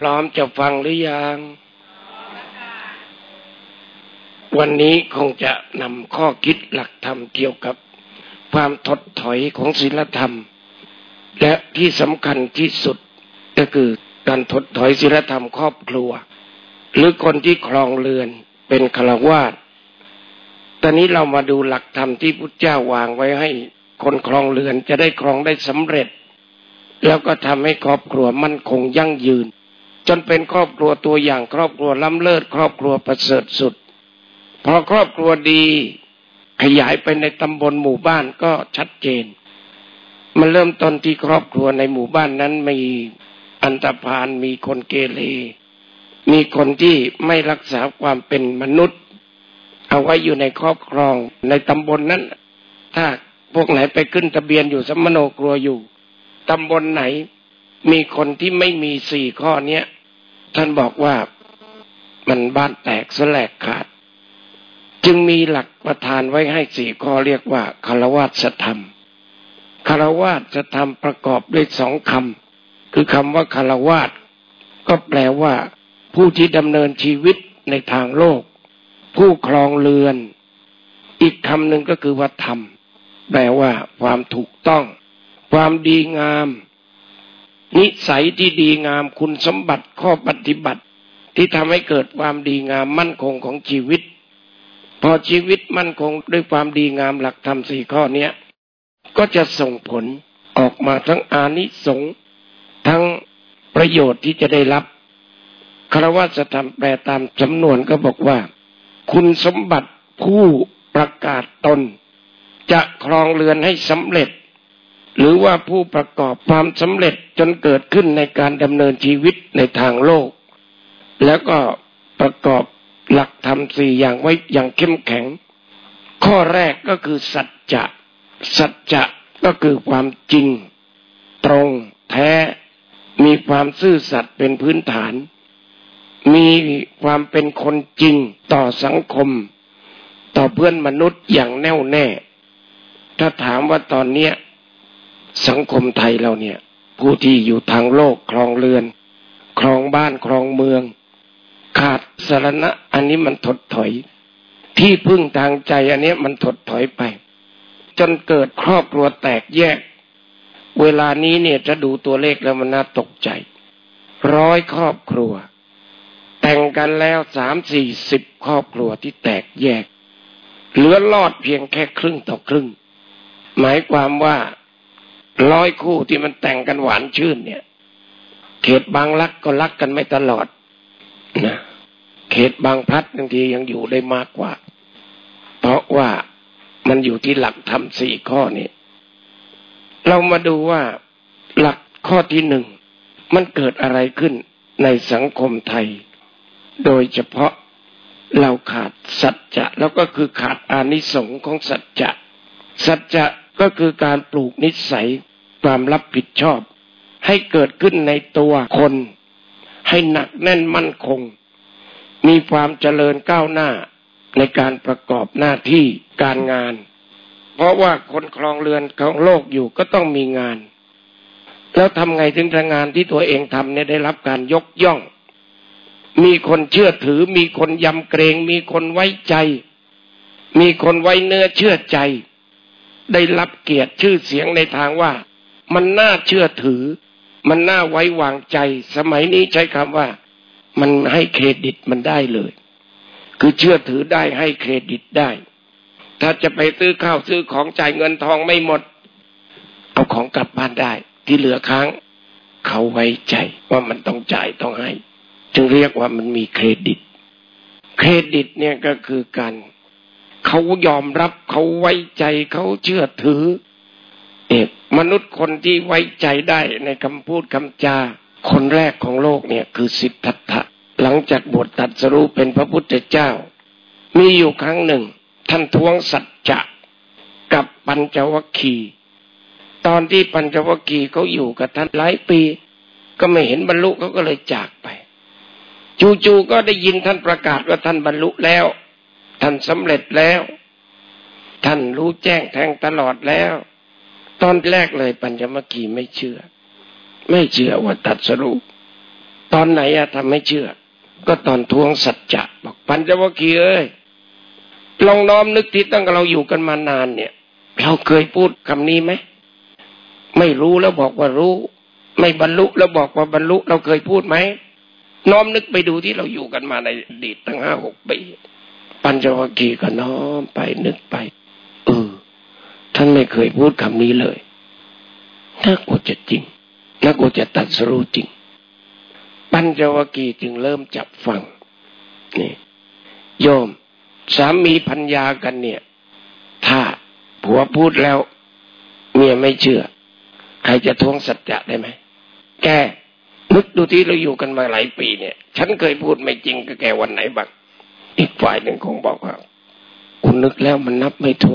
พร้อมจะฟังหรือยังวันนี้คงจะนำข้อคิดหลักธรรมเกี่ยวกับความถดถอยของศีลธรรมและที่สำคัญที่สุดก็คือการถดถอยศีลธรรมครอบครัวหรือคนที่ครองเรือนเป็นฆราวาสตอนนี้เรามาดูหลักธรรมที่พุทธเจ้าวางไว้ให้คนครองเรือนจะได้ครองได้สำเร็จแล้วก็ทำให้ครอบครัวมั่นคงยั่งยืนจนเป็นครอบครัวตัวอย่างครอบครัวล้ำเลิศครอบครัวประเสริฐสุดพอครอบครัวดีขยายไปในตำบลหมู่บ้านก็ชัดเจนมันเริ่มต้นที่ครอบครัวในหมู่บ้านนั้นมีอันธพาลมีคนเกเรมีคนที่ไม่รักษาความเป็นมนุษย์เอาไว้อยู่ในครอบครองในตำบลนั้นถ้าพวกไหนไปขึ้นทะเบียนอยู่สัมมโนครัวอยู่ตำบลไหนมีคนที่ไม่มี4ข้อเนี้ยท่านบอกว่ามันบ้านแตกสลายขาดจึงมีหลักประทานไว้ให้4ข้อเรียกว่าฆราวาสธรรมฆราวาสธรรมประกอบด้วย2คำคือคำว่าฆราวาสก็แปลว่าผู้ที่ดำเนินชีวิตในทางโลกผู้ครองเรือนอีกคำหนึ่งก็คือว่าธรรมแปลว่าความถูกต้องความดีงามนิสัยที่ดีงามคุณสมบัติข้อปฏิบัติที่ทำให้เกิดความดีงามมั่นคงของชีวิตพอชีวิตมั่นคงด้วยความดีงามหลักธรรม4ข้อนี้ก็จะส่งผลออกมาทั้งอานิสงส์ทั้งประโยชน์ที่จะได้รับฆราวาสธรรมแปลตามจำนวนก็บอกว่าคุณสมบัติผู้ประกาศตนจะครองเรือนให้สำเร็จหรือว่าผู้ประกอบความสำเร็จจนเกิดขึ้นในการดำเนินชีวิตในทางโลกแล้วก็ประกอบหลักธรรม4อย่างไว้อย่างเข้มแข็งข้อแรกก็คือสัจจะสัจจะก็คือความจริงตรงแท้มีความซื่อสัตย์เป็นพื้นฐานมีความเป็นคนจริงต่อสังคมต่อเพื่อนมนุษย์อย่างแน่วแน่ถ้าถามว่าตอนนี้สังคมไทยเราเนี่ยผู้ที่อยู่ทางโลกครองเรือนครองบ้านครองเมืองขาดสรณะอันนี้มันถดถอยที่พึ่งทางใจอันนี้มันถดถอยไปจนเกิดครอบครัวแตกแยกเวลานี้เนี่ยจะดูตัวเลขแล้วมันน่าตกใจ100ครอบครัวแต่งกันแล้ว30-40ครอบครัวที่แตกแยกเหลือรอดเพียงแค่ครึ่งต่อครึ่งหมายความว่า100คู่ที่มันแต่งกันหวานชื่นเนี่ยเขตบางรักก็รักกันไม่ตลอดนะเขตบางพลัดบางทียังอยู่ได้มากกว่าเพราะว่ามันอยู่ที่หลักธรรม4ข้อนี้เรามาดูว่าหลักข้อที่1มันเกิดอะไรขึ้นในสังคมไทยโดยเฉพาะเราขาดสัจจะแล้วก็คือขาดอานิสงส์ของสัจจะสัจจะก็คือการปลูกนิสัยความรับผิดชอบให้เกิดขึ้นในตัวคนให้หนักแน่นมั่นคงมีความเจริญก้าวหน้าในการประกอบหน้าที่การงานเพราะว่าคนครองเรือนของโลกอยู่ก็ต้องมีงานแล้วทำไงถึงงานที่ตัวเองทำเนี่ยได้รับการยกย่องมีคนเชื่อถือมีคนยำเกรงมีคนไว้ใจมีคนไว้เนื้อเชื่อใจได้รับเกียรติชื่อเสียงในทางว่ามันน่าเชื่อถือมันน่าไว้วางใจสมัยนี้ใช้คำว่ามันให้เครดิตมันได้เลยคือเชื่อถือได้ให้เครดิตได้ถ้าจะไปซื้อข้าวซื้อของจ่ายเงินทองไม่หมดเอาของกลับบ้านได้ที่เหลือค้างเขาไว้ใจว่ามันต้องจ่ายต้องให้จึงเรียกว่ามันมีเครดิตเครดิตเนี่ยก็คือการเขายอมรับเขาไว้ใจเขาเชื่อถือมนุษย์คนที่ไว้ใจได้ในคำพูดคำจาคนแรกของโลกเนี่ยคือสิทธัตถะหลังจากบวชตรัสรู้เป็นพระพุทธเจ้ามีอยู่ครั้งหนึ่งท่านทวงสัจจะกับปัญจวัคคีย์ตอนที่ปัญจวัคคีย์เขาอยู่กับท่านหลายปีก็ไม่เห็นบรรลุเขาก็เลยจากไปจู่ๆก็ได้ยินท่านประกาศว่าท่านบรรลุแล้วท่านสำเร็จแล้วท่านรู้แจ้งแทงตลอดแล้วตอนแรกเลยปัญจวัคคีย์ไม่เชื่อว่าตรัสรู้ตอนไหนทำให้เชื่อก็ตอนทวงสัจจะบอกปัญจวัคคีย์เอ้ยลองน้อมนึกที่ตั้งแต่เราอยู่กันมานานเนี่ยเราเคยพูดคำนี้ไหมไม่รู้แล้วบอกว่ารู้ไม่บรรลุแล้วบอกว่าบรรลุเราเคยพูดไหมน้อมนึกไปดูที่เราอยู่กันมาในอดีตตั้ง5-6 ปีปัญจวัคคีย์ก็น้อมไปนึกไปท่านไม่เคยพูดคำนี้เลยน่ากลัวจะจริงน่ากลัวจะตรัสรู้จริงปัญจวัคคีย์จึงเริ่มจับฟังนี่โยมสามีภรรยากันเนี่ยถ้าผัวพูดแล้วเมียไม่เชื่อใครจะทวงสัจจะได้ไหมแกนึกดูที่เราอยู่กันมาหลายปีเนี่ยฉันเคยพูดไม่จริงกับแกวันไหนบ้างอีกฝ่ายหนึ่งคงบอกว่าคุณนึกแล้วมันนับไม่ถ้วน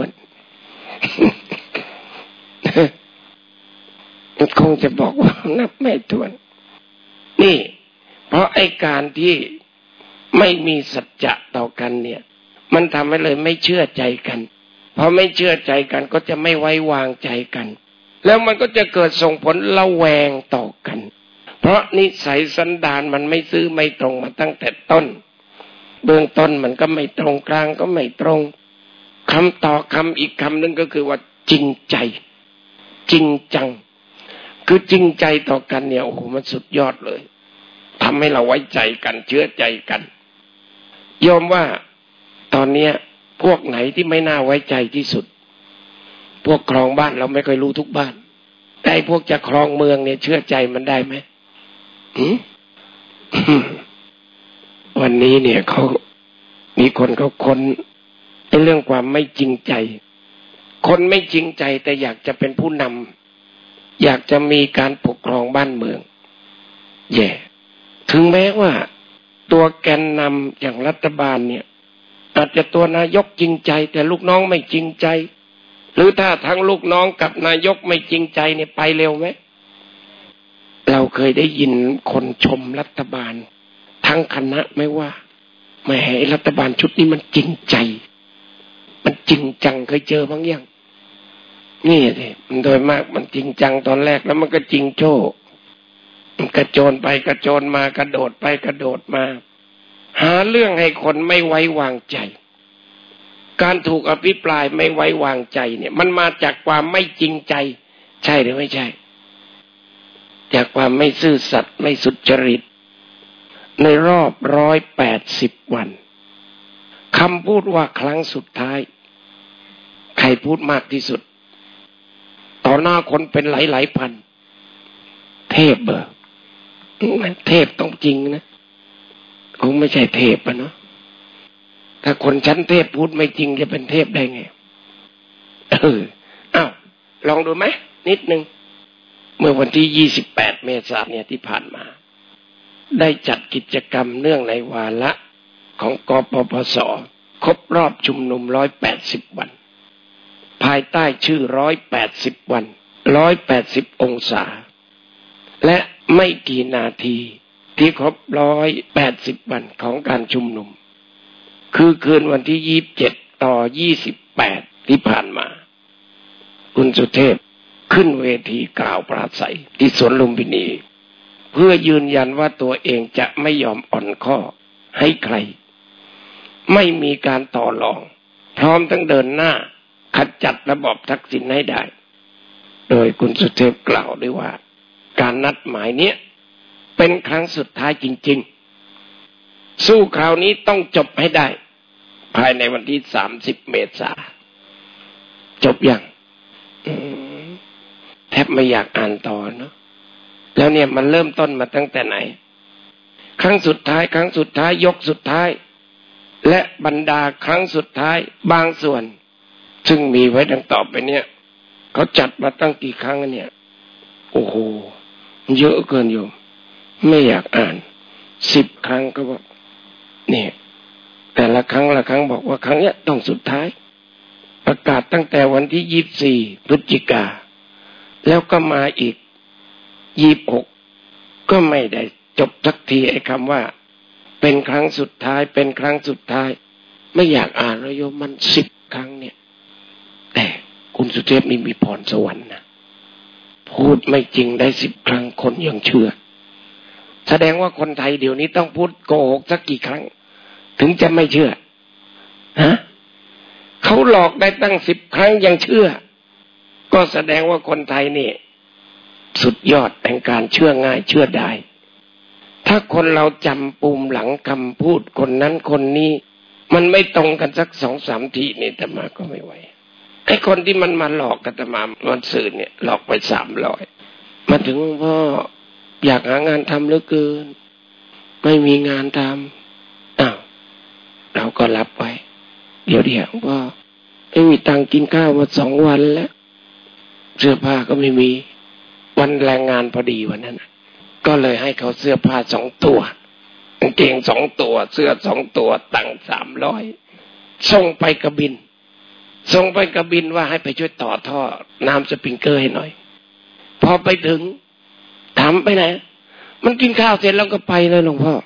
คงจะบอกว่านับไม่ถ้วนนี่เพราะไอ้การที่ไม่มีสัจจะต่อกันเนี่ยมันทำให้เลยไม่เชื่อใจกันพอไม่เชื่อใจกันก็จะไม่ไว้วางใจกันแล้วมันก็จะเกิดส่งผลระแวงต่อกันเพราะนิสัยสันดานมันไม่ซื่อไม่ตรงมาตั้งแต่ต้นเบื้องต้นมันก็ไม่ตรงกลางก็ไม่ตรงคำต่อคำอีกคำหนึ่งก็คือว่าจริงใจจริงจังคือจริงใจต่อกันเนี่ยโอ้โหมันสุดยอดเลยทำให้เราไว้ใจกันเชื่อใจกันยอมว่าตอนนี้พวกไหนที่ไม่น่าไว้ใจที่สุดพวกครองบ้านเราไม่เคยรู้ทุกบ้านแต่พวกจะครองเมืองเนี่ยเชื่อใจมันได้ไหม วันนี้เนี่ยเขามีคนเขาค้นเรื่องความไม่จริงใจคนไม่จริงใจแต่อยากจะเป็นผู้นำอยากจะมีการปกครองบ้านเมืองแย่ถึงแม้ว่าตัวแกนนำอย่างรัฐบาลเนี่ยอาจจะตัวนายกจริงใจแต่ลูกน้องไม่จริงใจหรือถ้าทั้งลูกน้องกับนายกไม่จริงใจเนี่ยไปเร็วไหมเราเคยได้ยินคนชมรัฐบาลทั้งคณะไม่ว่าแหมรัฐบาลชุดนี้มันจริงใจมันจริงจังเคยเจอบ้างยังนี่สิมันโดยมากมันจริงจังตอนแรกแล้วมันก็จริงโจ้มันกระโจนไปกระโจนมากระโดดไปกระโดดมาหาเรื่องให้คนไม่ไว้วางใจการถูกอภิปรายไม่ไว้วางใจเนี่ยมันมาจากความไม่จริงใจใช่หรือไม่ใช่จากความไม่ซื่อสัตย์ไม่สุจริตในรอบ180 วันคำพูดว่าครั้งสุดท้ายใครพูดมากที่สุดต่อหน้าคนเป็นหลายพันเทพเทพต้องจริงนะคงไม่ใช่เทพเนาะถ้าคนชั้นเทพพูดไม่จริงจะเป็นเทพได้ไงอ้าวลองดูไหมนิดนึงเมื่อวันที่28 เมษายนเนี่ยที่ผ่านมาได้จัดกิจกรรมเนื่องในวาระของกปปส.ครบรอบชุมนุม180 วันภายใต้ชื่อ180 วัน180 องศาและไม่กี่นาทีที่ครบ180 วันของการชุมนุมคือคืนวันที่27 ต่อ 28ที่ผ่านมาคุณสุเทพขึ้นเวทีกล่าวปราศัยที่สวนลุมพินีเพื่อยืนยันว่าตัวเองจะไม่ยอมอ่อนข้อให้ใครไม่มีการต่อรองพร้อมทั้งเดินหน้าขจัดระบอบทักษิณให้ได้โดยคุณสุเทพกล่าวด้วยว่าการนัดหมายเนี้ยเป็นครั้งสุดท้ายจริงๆสู้คราวนี้ต้องจบให้ได้ภายในวันที่30 เมษายนจบยังแทบไม่อยากอ่านต่อเนาะแล้วเนี่ยมันเริ่มต้นมาตั้งแต่ไหนครั้งสุดท้ายยกสุดท้ายและบรรดาครั้งสุดท้ายบางส่วนซึ่งมีไว้ดังต่อไปเนี่ยเขาจัดมาตั้งกี่ครั้งเนี่ยโอ้โหเยอะเกินโยมไม่อยากอ่าน10 ครั้งก็บอกเนี่ยแต่ละครั้งบอกว่าครั้งเนี้ยต้องสุดท้ายประกาศตั้งแต่วันที่24 พฤศจิกาแล้วก็มาอีก26ก็ไม่ได้จบสักทีไอ้คำว่าเป็นครั้งสุดท้ายเป็นครั้งสุดท้ายไม่อยากอ่านแล้วโยมมัน10 ครั้งเนี่ยแต่คุณสุเทพนี่มีพรสวรรค์นะพูดไม่จริงได้10 ครั้งคนยังเชื่อแสดงว่าคนไทยเดี๋ยวนี้ต้องพูดโกหกสักกี่ครั้งถึงจะไม่เชื่อฮะเขาหลอกได้ตั้ง10 ครั้งยังเชื่อก็แสดงว่าคนไทยนี่สุดยอดแห่งการเชื่อง่ายเชื่อได้ถ้าคนเราจำปุ่มหลังคำพูดคนนั้นคนนี้มันไม่ตรงกันสัก2-3 ทีนี่อาตมาก็ไม่ไหวไอ้คนที่มันมาหลอกอาตมาวันสื่อเนี่ยหลอกไป300มาถึงพ่ออยากหางานทำเหลือเกินไม่มีงานทำอ้าวเราก็รับไว้เดี๋ยวพ่อไม่มีตังค์กินข้าวมา2 วันแล้วเสื้อผ้าก็ไม่มีวันแรงงานพอดีวันนั้นก็เลยให้เขาเสื้อผ้า2 ตัวกางเกง2 ตัวเสื้อ2 ตัวตังค์300ส่งไปกระบินว่าให้ไปช่วยต่อท่อน้ำสปริงเกอร์ให้หน่อยพอไปถึงถามไปไหนมันกินข้าวเสร็จแล้วก็ไปเลยหลวงพ่อ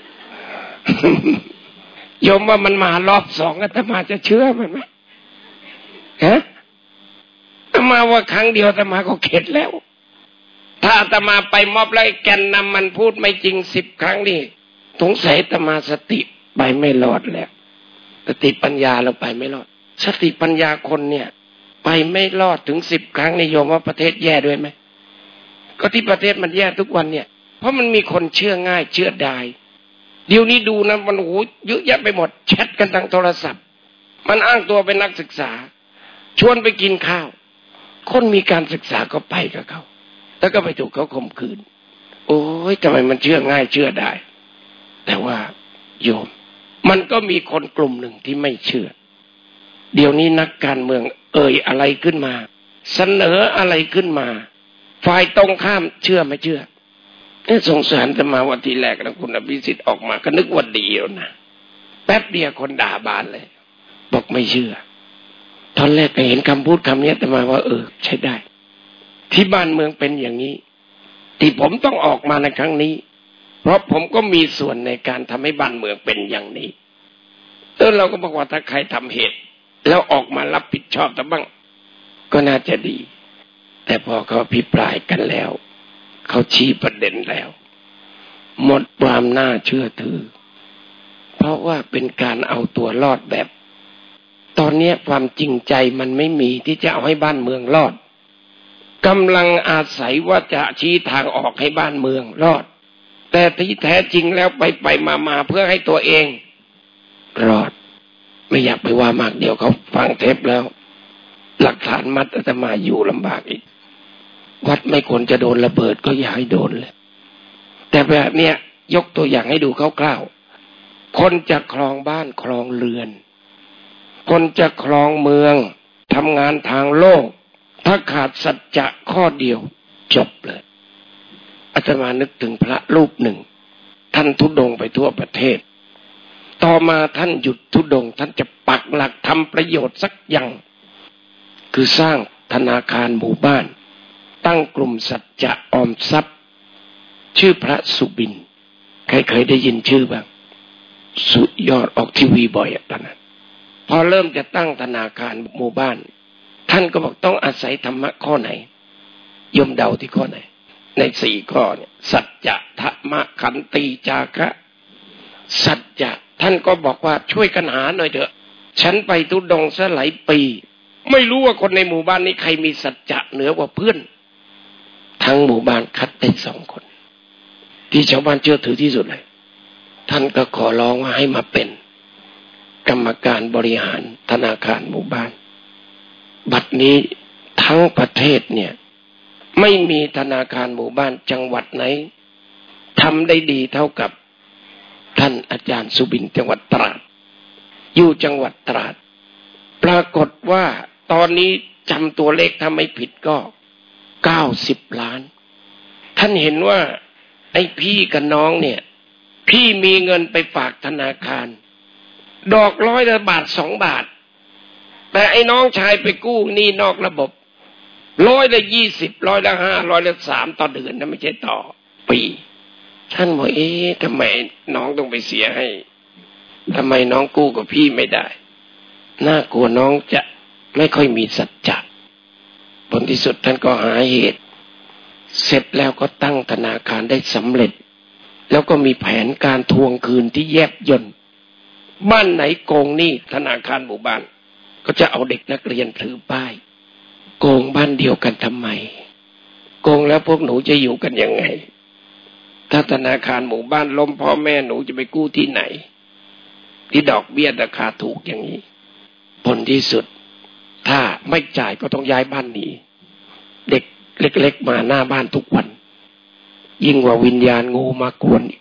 โยมว่ามันมารอบ2อาตมาจะเชื่อมันไหมฮะอาตมาว่าครั้งเดียวอาตมาก็เข็ดแล้วถ้าอาตมาไปมอบแล้วแกนนำมันพูดไม่จริง10 ครั้งนี่สงสัยอาตมาสติไปไม่รอดแล้วสติปัญญาเราไปไม่รอดสติปัญญาคนเนี่ยไปไม่รอดถึง10 ครั้งนี่โยมว่าประเทศแย่ด้วยไหมก็ที่ประเทศมันแย่ทุกวันเนี่ยเพราะมันมีคนเชื่อง่ายเชื่อได้เดี๋ยวนี้ดูนะมันโหเยอะแยะไปหมดแชทกันทางโทรศัพท์มันอ้างตัวเป็นนักศึกษาชวนไปกินข้าวคนมีการศึกษาก็ไปกับเขาแล้วก็ไปถูกเขาข่มขืนโอ้ยทำไมมันเชื่อง่ายเชื่อได้แต่ว่าโยมมันก็มีคนกลุ่มหนึ่งที่ไม่เชื่อเดี๋ยวนี้นักการเมืองอะไรขึ้นมาเสนออะไรขึ้นมาฝ่ายตรงข้ามเชื่อไม่เชื่อสงสารจะมาวันที่แรกนะคุณอภิสิทธิ์ออกมาก็นึกว่าดีแล้วนะแป๊บเดียวคนด่าบานเลยบอกไม่เชื่อตอนแรกก็เห็นคำพูดคำนี้แต่มาว่าใช้ได้ที่บ้านเมืองเป็นอย่างนี้ที่ผมต้องออกมาในครั้งนี้เพราะผมก็มีส่วนในการทำให้บ้านเมืองเป็นอย่างนี้เราก็บอกว่าถ้าใครทำเหตุแล้วออกมารับผิดชอบแต่บ้างก็น่าจะดีแต่พอเขาอภิปรายกันแล้วเขาชี้ประเด็นแล้วหมดความน่าเชื่อถือเพราะว่าเป็นการเอาตัวรอดแบบตอนนี้ความจริงใจมันไม่มีที่จะเอาให้บ้านเมืองรอดกำลังอาศัยว่าจะชี้ทางออกให้บ้านเมืองรอดแต่ที่แท้จริงแล้วไปมาเพื่อให้ตัวเองรอดไม่อยากไปว่ามากเดี๋ยวเขาฟังเทปแล้วหลักฐานมัดอาตมาอยู่ลำบากอีกวัดไม่ควรจะโดนระเบิดก็อย่าให้โดนเลยแต่แบบเนี้ยยกตัวอย่างให้ดูคร่าวๆคนจะครองบ้านครองเรือนคนจะครองเมืองทำงานทางโลกถ้าขาดสัจจะข้อเดียวจบเลยอาตมานึกถึงพระรูปหนึ่งท่านธุดงค์ไปทั่วประเทศต่อมาท่านหยุดธุดงค์ท่านจะปักหลักทำประโยชน์สักอย่างคือสร้างธนาคารหมู่บ้านตั้งกลุ่มสัจจะออมทรัพย์ชื่อพระสุบินใครเคยได้ยินชื่อบ้างสุดยอดออกทีวีบ่อยตอนนั้นพอเริ่มจะตั้งธนาคารหมู่บ้านท่านก็บอกต้องอาศัยธรรมะข้อไหนยมเดาที่ข้อไหนใน4 ข้อเนี่ยสัจจะธรรมะขันติจาคะสัจจะท่านก็บอกว่าช่วยกันหาหน่อยเถอะฉันไปธุดงค์ซะหลายปีไม่รู้ว่าคนในหมู่บ้านนี้ใครมีสัจจะเหนือกว่าเพื่อนทั้งหมู่บ้านคัดได้2 คนที่ชาวบ้านเชื่อถือที่สุดเลยท่านก็ขอร้องว่าให้มาเป็นกรรมการบริหารธนาคารหมู่บ้านบัดนี้ทั้งประเทศเนี่ยไม่มีธนาคารหมู่บ้านจังหวัดไหนทำได้ดีเท่ากับท่านอาจารย์สุบินจังหวัดตราดอยู่จังหวัดตราดปรากฏว่าตอนนี้จำตัวเลขถ้าไม่ผิดก็90 ล้านท่านเห็นว่าไอ้พี่กับน้องเนี่ยพี่มีเงินไปฝากธนาคารดอก100 บาท2 บาทแต่ไอ้น้องชายไปกู้หนี้นอกระบบ120 5 3ต่อเดือนนะไม่ใช่ต่อปีท่านบอกทำไมน้องต้องไปเสียให้ทำไมน้องกู้กับพี่ไม่ได้น่ากลัวน้องจะไม่ค่อยมีสัจจะผลที่สุดท่านก็หาเหตุเสร็จแล้วก็ตั้งธนาคารได้สำเร็จแล้วก็มีแผนการทวงคืนที่แยบยลบ้านไหนโกงหนี้ธนาคารหมู่บ้านก็จะเอาเด็กนักเรียนถือป้ายโกงบ้านเดียวกันทำไมโกงแล้วพวกหนูจะอยู่กันยังไงถ้าธนาคารหมู่บ้านล้มพ่อแม่หนูจะไปกู้ที่ไหนที่ดอกเบี้ยราคาถูกอย่างนี้ผลที่สุดถ้าไม่จ่ายก็ต้องย้ายบ้านหนีเด็กเล็กๆมาหน้าบ้านทุกวันยิ่งกว่าวิญญาณงูมากวน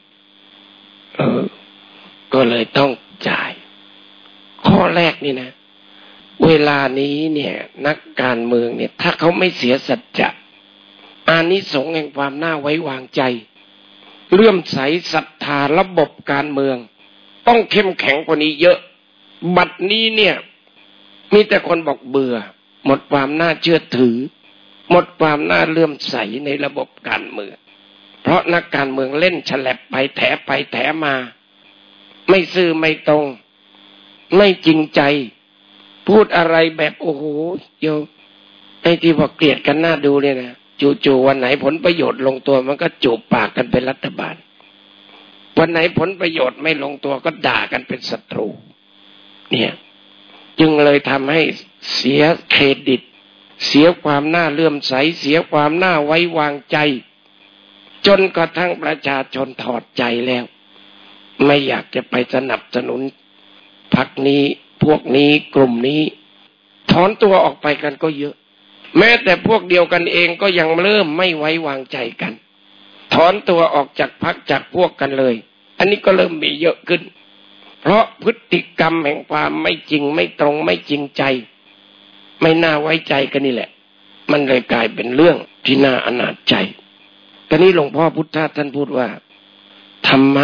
ก็เลยต้องจ่ายข้อแรกนี่นะเวลานี้เนี่ยนักการเมืองเนี่ยถ้าเขาไม่เสียสัจจะอานิสงส์แห่งความน่าไว้วางใจเลื่อมใสศรัทธาระบบการเมืองต้องเข้มแข็งกว่านี้เยอะบัดนี้เนี่ยมีแต่คนบอกเบื่อหมดความน่าเชื่อถือหมดความน่าเลื่อมใสในระบบการเมืองเพราะนักการเมืองเล่นฉลับไปแถมาไม่ซื่อไม่ตรงไม่จริงใจพูดอะไรแบบโอ้โหโยมไอ้ที่บอกเกลียดกันน่าดูเนี่ยนะจู่ๆวันไหนผลประโยชน์ลงตัวมันก็จูบปากกันเป็นรัฐบาลวันไหนผลประโยชน์ไม่ลงตัวก็ด่ากันเป็นศัตรูเนี่ยจึงเลยทำให้เสียเครดิตเสียความน่าเลื่อมใสเสียความน่าไว้วางใจจนกระทั่งประชาชนถอดใจแล้วไม่อยากจะไปสนับสนุนพรรคนี้พวกนี้กลุ่มนี้ถอนตัวออกไปกันก็เยอะแม้แต่พวกเดียวกันเองก็ยังเริ่มไม่ไว้วางใจกันถอนตัวออกจากพรรคจากพวกกันเลยอันนี้ก็เริ่มมีเยอะขึ้นเพราะพฤติกรรมแห่งความไม่จริงไม่ตรงไม่จริงใจไม่น่าไว้ใจกันนี่แหละมันเลยกลายเป็นเรื่องที่น่าอนาจใจตอนนี้หลวงพ่อพุทธทาสท่านพูดว่าธรรมะ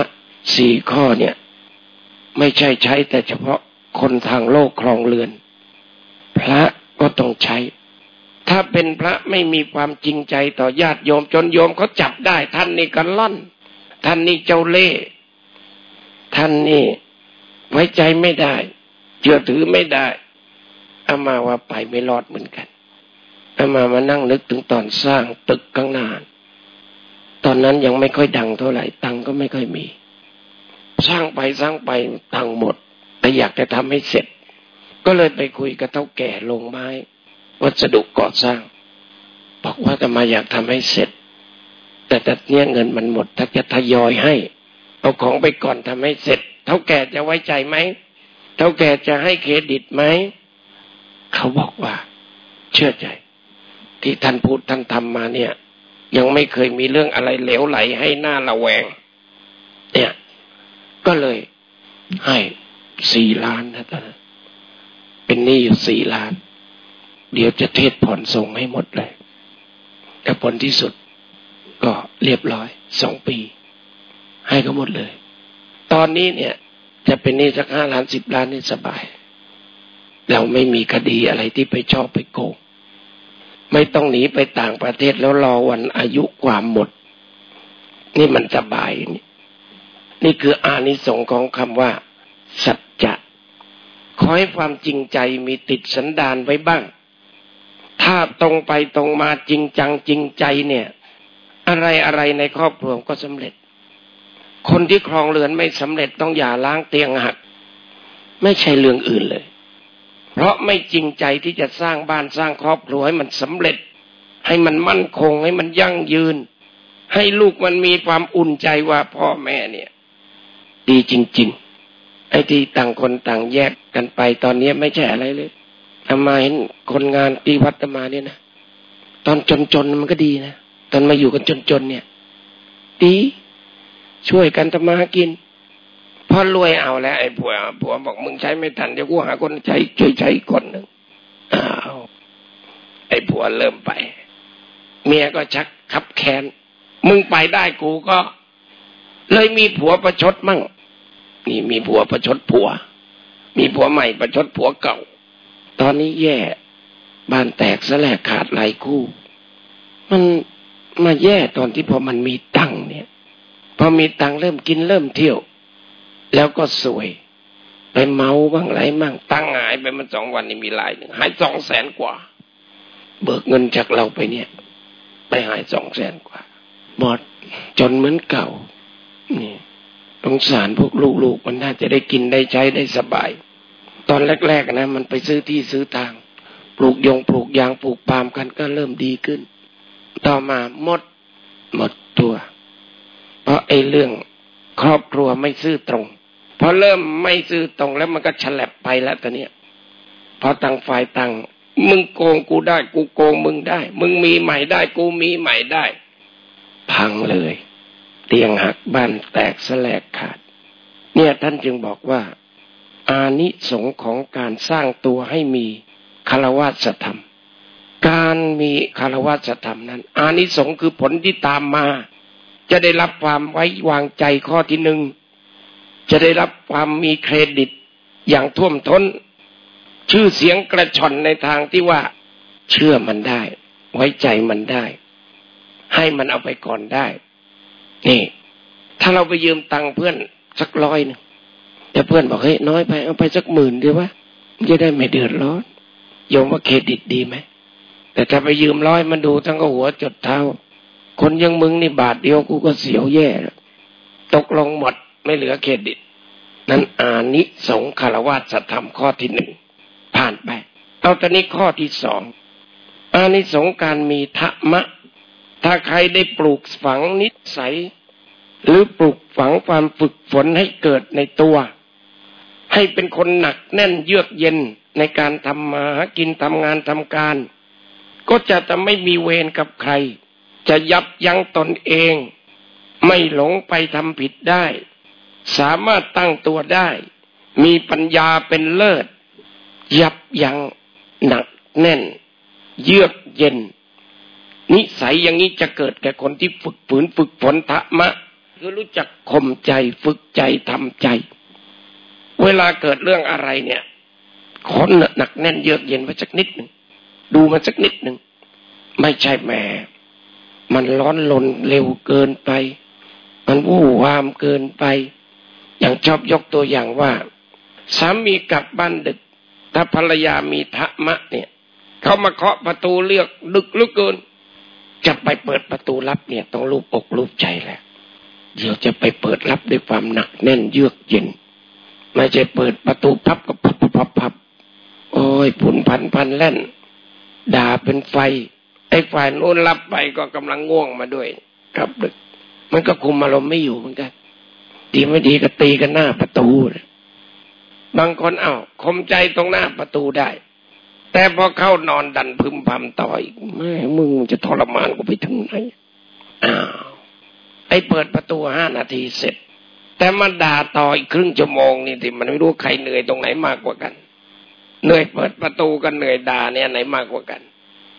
4 ข้อเนี่ยไม่ใช่ใช้แต่เฉพาะคนทางโลกครองเรือนพระก็ต้องใช้ถ้าเป็นพระไม่มีความจริงใจต่อญาติโยมจนโยมเขาจับได้ท่านนี่กันล่อนท่านนี่เจ้าเล่ห์ท่านนี่ไว้ใจไม่ได้เชื่อถือไม่ได้อามาว่าไปไม่รอดเหมือนกันอามานั่งนึกถึงตอนสร้างตึกข้างหน้าตอนนั้นยังไม่ค่อยดังเท่าไหร่ตังก็ไม่ค่อยมีสร้างไปตังหมดแต่อยากจะทำให้เสร็จก็เลยไปคุยกับเฒ่าแก่โรงไม้วัสดุก่อสร้างบอกว่าจะมาอยากทำให้เสร็จแต่เนี้ยเงินมันหมดถ้าจะทยอยให้เอาของไปก่อนทำให้เสร็จเฒ่าแก่จะไว้ใจไหมเฒ่าแก่จะให้เครดิตไหมเขาบอกว่าเชื่อใจที่ท่านพูดท่านทำมาเนี่ยยังไม่เคยมีเรื่องอะไรเหลวไหลให้หน้าระแวงเนี่ยก็เลยให้4 ล้านนะตอนนั้นเป็นหนี้อยู่4 ล้านเดี๋ยวจะเทศผ่อนส่งให้หมดเลยแต่ผลที่สุดก็เรียบร้อย2 ปีให้ก็หมดเลยตอนนี้เนี่ยจะเป็นหนี้สัก5 ล้าน10 ล้านนี่สบายเราไม่มีคดีอะไรที่ไปชอบไปโกงไม่ต้องหนีไปต่างประเทศแล้วรอวันอายุความหมดนี่มันสบายนี่คืออานิสงส์ของคำว่าสัจจะขอให้ความจริงใจมีติดสันดานไว้บ้างถ้าตรงไปตรงมาจริงจังจริงใจเนี่ยอะไรในครอบครัวก็สำเร็จคนที่ครองเรือนไม่สำเร็จต้องหย่าร้างเตียงหักไม่ใช่เรื่องอื่นเลยเพราะไม่จริงใจที่จะสร้างบ้านสร้างครอบครัวให้มันสำเร็จให้มันมั่นคงให้มันยั่งยืนให้ลูกมันมีความอุ่นใจว่าพ่อแม่เนี่ยดีจริงๆไอ้ที่ต่างคนต่างแยกกันไปตอนนี้ไม่ใช่อะไรเลยอามาเห็นคนงานที่วัดอามาเนี่ยนะตอนจนมันก็ดีนะตอนมาอยู่กันจนเนี่ยดีช่วยกันทำมาหากินพอรวยเอาแล้วไอ้ผัวบอกมึงใช้ไม่ทันเดี๋ยวกูหาคนใช้ช่วยใช้คนนึงอ้าวไอ้ผัวเริ่มไปเมียก็ชักคับแค้นมึงไปได้กูก็เลยมีผัวประชดมั่งนี่มีผัวประชดผัวมีผัวใหม่ประชดผัวเก่าตอนนี้แย่บ้านแตกซะแหลกขาดหลายคู่มันมาแย่ตอนที่พอมันมีตังค์เนี่ยพอมีตังค์เริ่มกินเริ่มเที่ยวแล้วก็สวยไปเมาบ้างไรมั่งตังค์หายไปมัน2 วันนี่มีรายหนึ่งหาย200,000 กว่าเบิกเงินจากเราไปเนี่ยไปหาย200,000 กว่าหมดจนเหมือนเก่านี่สงสารพวกลูกๆมันน่าจะได้กินได้ใช้ได้สบายตอนแรกๆนะมันไปซื้อที่ซื้อทางปลูกยางปลูกปาล์มกันก็เริ่มดีขึ้นต่อมาหมดตัวเพราะไอ้เรื่องครอบครัวไม่ซื่อตรงพอเริ่มไม่ซื่อตรงแล้วมันก็ฉลับไปแล้วตอนนี้พอต่างฝ่ายต่างมึงโกงกูได้กูโกงมึงได้มึงมีใหม่ได้กูมีใหม่ได้พังเลยเตียงหักบ้านแตกแสลกขาดเนี่ยท่านจึงบอกว่าอานิสงส์ของการสร้างตัวให้มีคฤหัสถธรรมการมีคฤหัสถธรรมนั้นอานิสงส์คือผลที่ตามมาจะได้รับความไว้วางใจข้อที่หนึ่งจะได้รับความมีเครดิตอย่างท่วมท้นชื่อเสียงกระชอนในทางที่ว่าเชื่อมันได้ไว้ใจมันได้ให้มันเอาไปก่อนได้นี่ถ้าเราไปยืมตังค์เพื่อนสัก100นึงแต่เพื่อนบอกเฮ้ยน้อยไปเอาไปสัก10,000ดีวะจะได้ไม่เดือดร้อนโยมว่าเครดิตดีไหมแต่ถ้าไปยืม100มันดูทั้งหัวจดเท้าคนอยังมึงนี่บาทเดียวกูก็เสียวแย่แล้วตกลงหมดไม่เหลือเครดิตนั้นอานิสงส์คฤหัสถธรรมข้อที่1ผ่านไปเอาตอนนี้ข้อที่2อานิสงส์การมีธรรมะถ้าใครได้ปลูกฝังนิสัยหรือปลูกฝังความฝึกฝนให้เกิดในตัวให้เป็นคนหนักแน่นเยือกเย็นในการทำมาหากินทำงานทำการก็จะไม่มีเวรกับใครจะยับยั้งตนเองไม่หลงไปทำผิดได้สามารถตั้งตัวได้มีปัญญาเป็นเลิศยับยั้งหนักแน่นเยือกเย็นนิสัยอย่างนี้จะเกิดแก่คนที่ฝึกฝนธรรมะคือรู้จักข่มใจฝึกใจทำใจเวลาเกิดเรื่องอะไรเนี่ยคนหนักแน่นเยือกเย็นไว้สักนิดหนึ่งดูมันสักนิดหนึ่งไม่ใช่แหมมันร้อนรนเร็วเกินไปมันวู่วามเกินไปอย่างชอบยกตัวอย่างว่าสามีกลับบ้านดึกถ้าภรรยามีธรรมะเนี่ยเขามาเคาะประตูเรียกดึกเหลือเกินจะไปเปิดประตูรับเนี่ยต้องลูบอกลูบใจแหละเดี๋ยวจะไปเปิดรับด้วยความหนักแน่นเยือกเย็นไม่ใช่เปิดประตูพับก็พับโอ้ยผุนพันแล่นด่าเป็นไฟไอ้ฝ่ายโน้นรับไปก็กำลังง่วงมาด้วยครับดึกมันก็คุมอารมณ์ไม่อยู่เหมือนกันดีไม่ดีก็ตีกันหน้าประตูบางคนข่มใจตรงหน้าประตูได้แต่พอเข้านอนดันพึมพำต่ออีกแม่มึงจะทรมานกูไปถึงไหนไอ้เปิดประตู5 นาทีเสร็จแต่มันด่าต่ออีกครึ่งชั่วโมงนี่ที่มันไม่รู้ใครเหนื่อยตรงไหนมากกว่ากันเหนื่อยเปิดประตูกันเหนื่อยด่าเนี่ยไหนมากกว่ากัน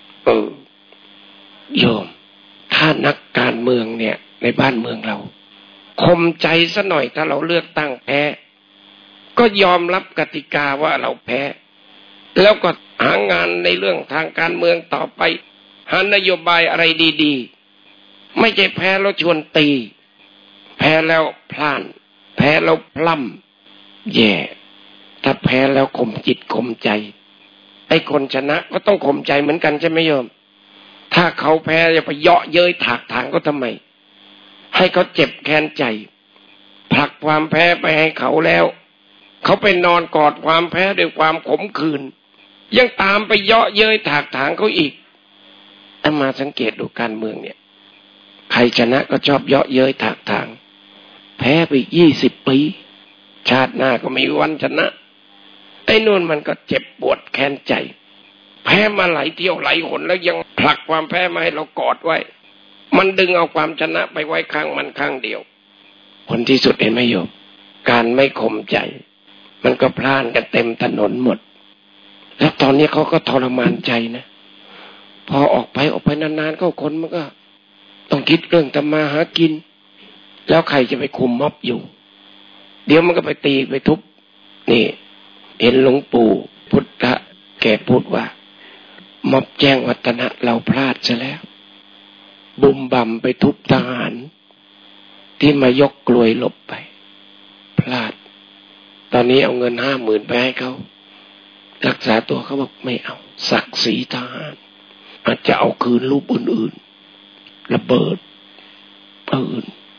โยมถ้านักการเมืองเนี่ยในบ้านเมืองเราข่มใจซะหน่อยถ้าเราเลือกตั้งแพ้ก็ยอมรับกติกาว่าเราแพ้แล้วก็หางานในเรื่องทางการเมืองต่อไปหานโยบายอะไรดีๆไม่ใช่แพ้แล้วชวนตีแพ้แล้วพล่านแพ้แล้วพล่ำแย่ถ้าแพ้แล้วข่มจิตข่มใจไอ้คนชนะก็ต้องข่มใจเหมือนกันใช่ไหมโยมถ้าเขาแพ้จะไปเยาะเย้ยถากถางก็ทำไมให้เขาเจ็บแค้นใจผลักความแพ้ไปให้เขาแล้วเขาไปนอนกอดความแพ้ด้วยความขมขื่นยังตามไปเยาะเย้ยถากถางเขาอีกมาสังเกตดูการเมืองเนี่ยใครชนะก็ชอบเยาะเย้ยถากถางแพ้ไป20 ปีชาติหน้าก็ไม่มีวันชนะไอ้นู่นมันก็เจ็บปวดแค้นใจแพ้มาหลายเที่ยวหลายหนแล้วยังผลักความแพ้มาให้เรากอดไว้มันดึงเอาความชนะไปไว้ข้างมันข้างเดียวผลที่สุดเห็นไหมโยมการไม่ข่มใจมันก็พล่านกันเต็มถนนหมดแล้วตอนนี้เขาก็ทรมานใจนะพอออกไปนานๆก็คนมันก็ต้องคิดเรื่องทำมาหากินแล้วใครจะไปคุมม็อบอยู่เดี๋ยวมันก็ไปตีไปทุบนี่เห็นหลวงปู่พุทธะแกพูดว่าม็อบแจ้งวัฒนะเราพลาดซะแล้วบุมบ่ำไปทุบทหารที่มายกกลวยหลบไปพลาดตอนนี้เอาเงิน50,000ไปให้เขารักษาตัวเขาบอกไม่เอาศักดิ์ศรีทหารอาจจะเอาคืนรูปอื่นๆระเบิดอื่น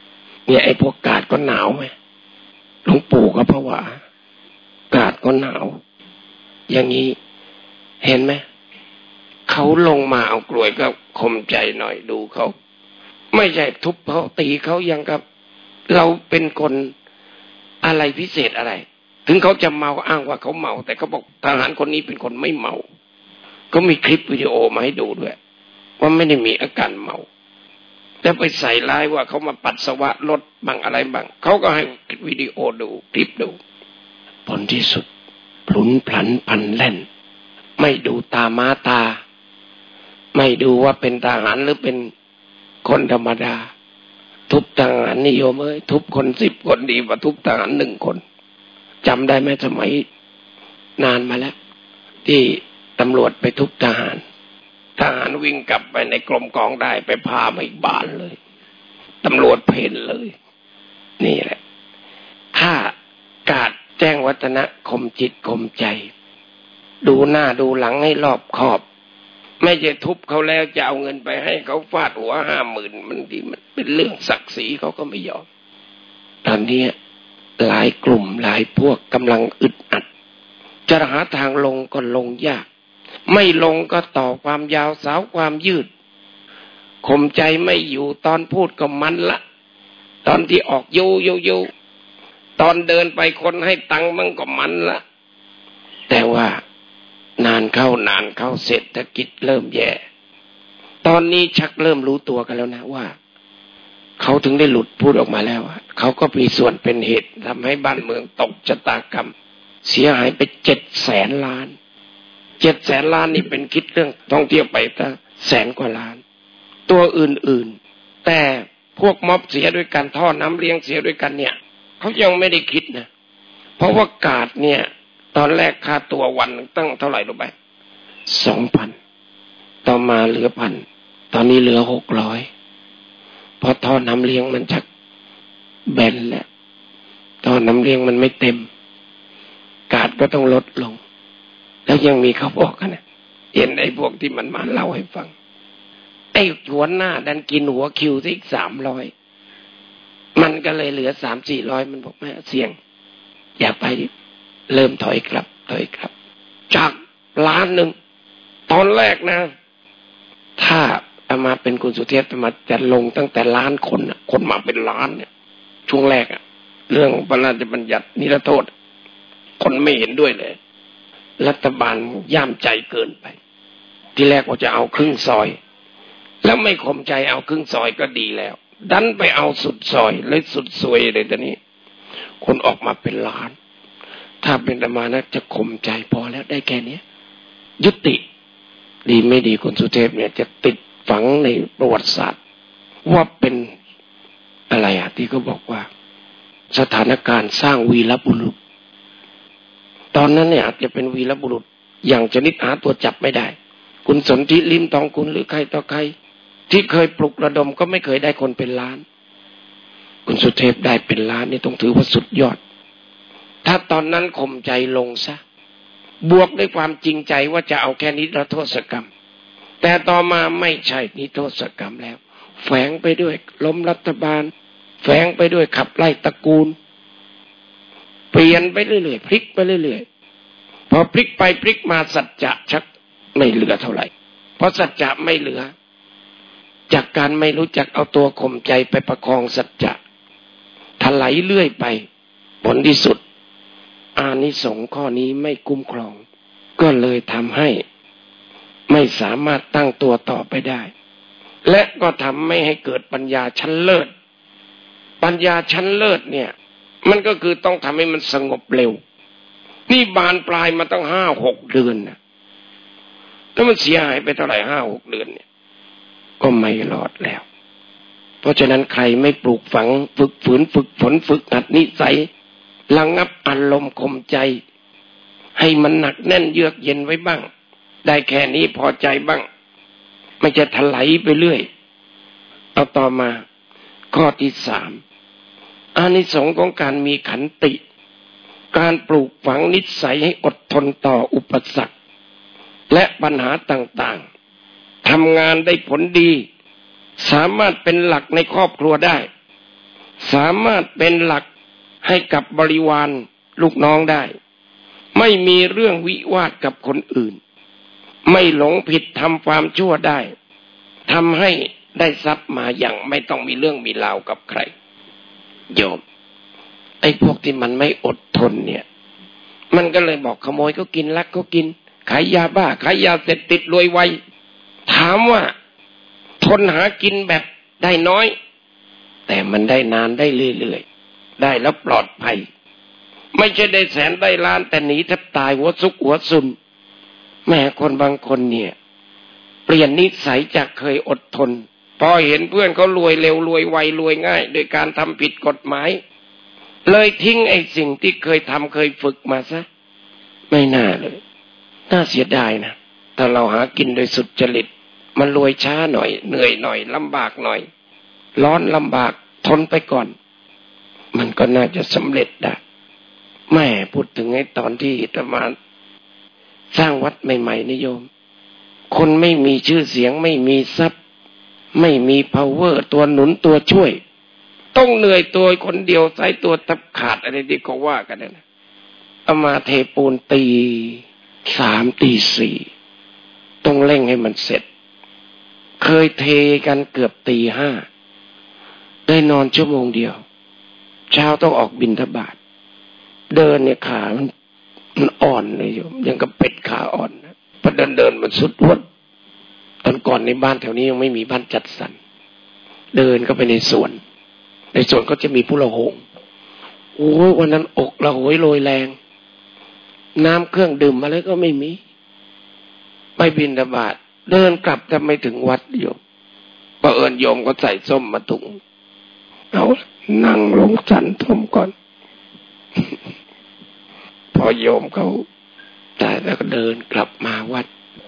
เนี่ยไอ้พวกกาดก็หนาวไหมหลวงปู่ก็ผวากาดก็หนาวอย่างนี้เห็นไหมเขาลงมาเอากลวยก็ข่มใจหน่อยดูเขาไม่ใช่ทุบเขาตีเขาอย่างกับเราเป็นคนอะไรพิเศษอะไรถึงเขาจะเมาอ้างว่าเขาเมาแต่เขาบอกทหารคนนี้เป็นคนไม่เมาก็มีคลิปวิดีโอมาให้ดูด้วยว่าไม่ได้มีอาการเมาแต่ไปใส่ร้ายว่าเขามาปัสสาวะรถบังอะไรบังเขาก็ให้วิดีโอดูคลิปดูผลที่สุดพลุนพลันพันแล่นไม่ดูตาม้าตาไม่ดูว่าเป็นทหารหรือเป็นคนธรรมดาทุบทหารนิยมทุบคน10 คนดีกว่าทุบทหาร1 คนจำได้ไหมสมัยนานมาแล้วที่ตำรวจไปทุบทหารวิ่งกลับไปในกรมกองได้ไปพามาอีกบ้านเลยตำรวจเพ่นเลยนี่แหละถ้ากาดแจ้งวัฒนะข่มจิตข่มใจดูหน้าดูหลังให้รอบคอบไม่ใช่ทุบเขาแล้วจะเอาเงินไปให้เขาฟาดหัว50,000มันเป็นเรื่องศักดิ์ศรีเขาก็ไม่ยอมตอนนี้หลายกลุ่มหลายพวกกำลังอึดอัดจะหาทางลงก็ลงยากไม่ลงก็ต่อความยาวสาวความยืดข่มใจไม่อยู่ตอนพูดก็มันละตอนที่ออกยูตอนเดินไปคนให้ตังค์มันก็มันละแต่ว่านานเข้าเศรษฐกิจเริ่มแย่ตอนนี้ชักเริ่มรู้ตัวกันแล้วนะว่าเขาถึงได้หลุดพูดออกมาแล้วเขาก็มีส่วนเป็นเหตุทำให้บ้านเมืองตกชะตากรรมเสียหายไป700,000 ล้าน700,000 ล้านนี่เป็นคิดเรื่องท่องเที่ยวไปตั้ง100,000 กว่าล้านตัวอื่นๆแต่พวกม็อบเสียด้วยกันท่อน้ำเลี้ยงเสียด้วยกันเนี่ยเขายังไม่ได้คิดนะเพราะว่ากาดเนี่ยตอนแรกค่าตัววันตั้งเท่าไหร่รู้ไหม 2,000 ต่อมาเหลือ 1,000 ตอนนี้เหลือ 600เพราะท่อน้ำเลี้ยงมันชักแบนแล้วท่อน้ำเลี้ยงมันไม่เต็มกาดก็ต้องลดลงแล้วยังมีเขาบอกกันนะเห็นไอ้พวกที่มันมาเล่าให้ฟังไอ้หัวหน้าดันกินหัวคิวซะอีก300มันก็เลยเหลือ 300-400มันบอกแม่เสี่ยงอย่าไปดิเริ่มถอยกลับจาก1,000,000ตอนแรกนะถ้าเอามาเป็นคุณสุเทพมาจะลงตั้งแต่1,000,000 คนน่ะคนมาเป็นล้านเนี่ยช่วงแรกเรื่องพระราชบัญญัตินิรโทษคนไม่เห็นด้วยเลยรัฐบาลย่ามใจเกินไปที่แรกว่าจะเอาครึ่งซอยแล้วไม่ข่มใจเอาครึ่งซอยก็ดีแล้วดันไปเอาสุดซอยเลยสุดซวยเลยตอนนี้คนออกมาเป็นล้านถ้าเป็นอาตมานะจะข่มใจพอแล้วได้แค่นี้ยุติดีไม่ดีคุณสุเทพเนี่ยจะติดฝังในประวัติศาสตร์ว่าเป็นอะไรที่เขาบอกว่าสถานการณ์สร้างวีรบุรุษตอนนั้นเนี่ยอาจจะเป็นวีรบุรุษอย่างชนิดหาตัวจับไม่ได้คุณสนธิลิ้มทองกุลหรือใครต่อใครที่เคยปลุกระดมก็ไม่เคยได้คนเป็นล้านคุณสุเทพได้เป็นล้านนี่ต้องถือว่าสุดยอดถ้าตอนนั้นข่มใจลงซะบวกด้วยความจริงใจว่าจะเอาแค่นิรโทษกรรมแต่ต่อมาไม่ใช่นิรโทษกรรมแล้วแฝงไปด้วยล้มรัฐบาลแฝงไปด้วยขับไล่ตระกูลเปลี่ยนไปเรื่อยๆพลิกไปเรื่อยๆพอพลิกไปพลิกมาสัจจะชักไม่เหลือเท่าไหร่เพราะสัจจะไม่เหลือจากการไม่รู้จักเอาตัวข่มใจไปประคองสัจจะถลายเรื่อยไปผลที่สุดอานิสงส์ข้อนี้ไม่คุ้มครองก็เลยทำให้ไม่สามารถตั้งตัวต่อไปได้และก็ทำไม่ให้เกิดปัญญาชั้นเลิศปัญญาชั้นเลิศเนี่ยมันก็คือต้องทำให้มันสงบเร็วนี่บานปลายมาตั้ง 5-6 เดือนนะแล้วมันเสียหายไปเท่าไหร่ 5-6 เดือนเนี่ยก็ไม่รอดแล้วเพราะฉะนั้นใครไม่ปลูกฝังฝึกฝืนฝึกฝนฝึกหัดนิสัยระงับอารมณ์ข่มใจให้มันหนักแน่นเยือกเย็นไว้บ้างได้แค่นี้พอใจบ้างไม่จะถลายไปเรื่อยเอาต่อมาข้อที่3อานิสงส์ของการมีขันติการปลูกฝังนิสัยให้อดทนต่ออุปสรรคและปัญหาต่างๆทำงานได้ผลดีสามารถเป็นหลักในครอบครัวได้สามารถเป็นหลักให้กับบริวารลูกน้องได้ไม่มีเรื่องวิวาทกับคนอื่นไม่หลงผิดทำความชั่วได้ทำให้ได้ทรัพย์มาอย่างไม่ต้องมีเรื่องมีราวกับใครโยมไอ้พวกที่มันไม่อดทนเนี่ยมันก็เลยบอกขโมยก็กินลักก็กินขายยาบ้าขายยาเสพติดรวยไวถามว่าทนหากินแบบได้น้อยแต่มันได้นานได้เรื่อยๆได้แล้วปลอดภัยไม่ใช่ได้แสนได้ล้านแต่หนีแทบตายหัวซุกหัวซุนแม่คนบางคนเนี่ยเปลี่ยนนิสัยจากเคยอดทนพอเห็นเพื่อนเขารวยเร็วรวยไวรวยง่ายโดยการทำผิดกฎหมายเลยทิ้งไอ้สิ่งที่เคยทำเคยฝึกมาซะไม่น่าเลยน่าเสียดายนะถ้าเราหากินโดยสุจริตมันรวยช้าหน่อยเหนื่อยหน่อยลำบากหน่อยร้อนลำบากทนไปก่อนมันก็น่าจะสำเร็จได้แม่พูดถึงไอ้ตอนที่อาตมาสร้างวัดใหม่ๆนิยมคนไม่มีชื่อเสียงไม่มีทรัพย์ไม่มี power ตัวหนุนตัวช่วยต้องเหนื่อยตัวคนเดียวใส่ตัวทับขาดอะไรที่เขาว่ากันนะเอามาเทปูนตี 3 ตี 4ต้องเร่งให้มันเสร็จเคยเทกันเกือบตี 5ได้นอนชั่วโมงเดียวเช้าต้องออกบิณฑบาตเดินเนี่ยขามันอ่อนเลยโยมยังกับเป็ดขาอ่อนนะพอเดินมันสุดวัดตอนก่อนในบ้านแถวนี้ยังไม่มีบ้านจัดสรรเดินก็ไปในสวนก็จะมีผู้ละหงโอ้ยวันนั้นอกละโหยโรยแรงน้ำเครื่องดื่มอะไรก็ไม่มีไปบิณฑบาตเดินกลับจะไม่ถึงวัดโยมเผอิญโยมก็ใส่ส้มมาถุงเอานั่งลงฉันทมก่อน พอโยมเขาตายแล้วก็เดินกลับมาวัด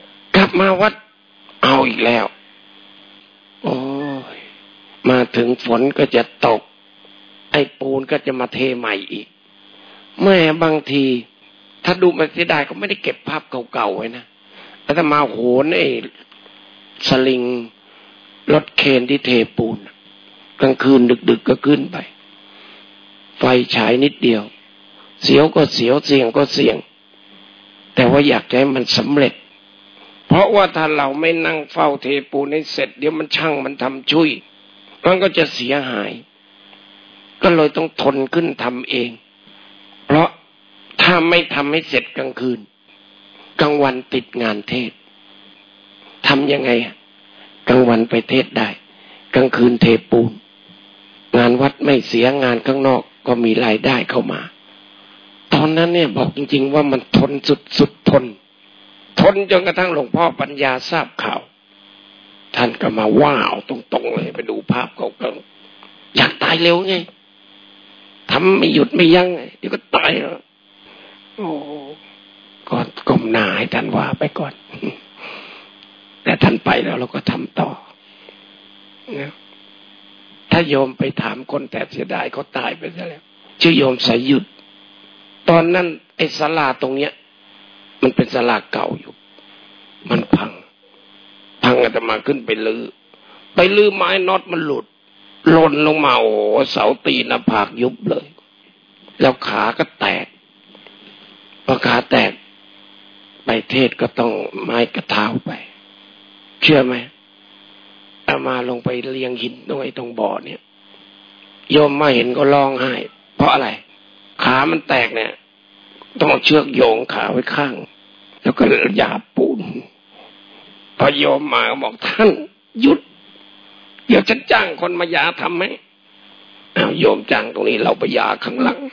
เอาอีกแล้วโอ้ยมาถึงฝนก็จะตกไอ้ปูนก็จะมาเทใหม่อีกแม่บางทีถ้าดูมันเสียดายก็ไม่ได้เก็บภาพเก่าๆไว้นะแล้วถ้ามาโหนไอ้สลิงรถเคนที่เทปูนกลางคืนดึกๆก็ขึ้นไปไฟฉายนิดเดียวเสียวก็เสียวเสี่ยงก็เสี่ยงแต่ว่าอยากให้มันสำเร็จเพราะว่าถ้าเราไม่นั่งเฝ้าเทปูนให้เสร็จเดี๋ยวมันช่างมันทำชุยมันก็จะเสียหายก็เลยต้องทนขึ้นทำเองเพราะถ้าไม่ทำให้เสร็จกลางคืนกลางวันติดงานเทศทำยังไงกลางวันไปเทศได้กลางคืนเทปูนงานวัดไม่เสียงานข้างนอกก็มีรายได้เข้ามาตอนนั้นเนี่ยบอกจริงๆว่ามันทนสุดทนจนกระทั่งหลวงพ่อปัญญาทราบข่าวท่านก็มาว้าวตรงๆเลยไปดูภาพเขาก็อยากตายเร็วไงทำไม่หยุดไม่ยั้งเดี๋ยวก็ตายแล้วโอ้ก็ก้มหน้าให้ท่านว่าไปก่อนแต่ท่านไปแล้วเราก็ทำต่อนะถ้าโยมไปถามคนแต่เสียดายเขาตายไปซะแล้วชื่อโยมสายหยุดตอนนั้นไอ้ศาลาตรงเนี้ยมันเป็นศาลาเก่าอยู่มันพังอาตมาขึ้นไปลื้อไม้น็อตมันหลุดหล่นลงมาโอ้เสาตีนหน้าผากยุบเลยแล้วขาก็แตกพอขาแตกไปเทศก็ต้องไม้กระเท้าไปเชื่อไหมอามาลงไปเลียงหินตรงบ่อเนี่ยโยมมาเห็นก็ร้องไห้เพราะอะไรขามันแตกเนี่ยต้องเอาเชือกโยงขาไว้ข้างแล้วก็หยาบปูนพอโยมมาบอกท่านหยุดเดี๋ยวฉันจ้างคนมาหยาทำไหมอ้าวโยมจ้างตรงนี้เราไปหยาข้างหลัง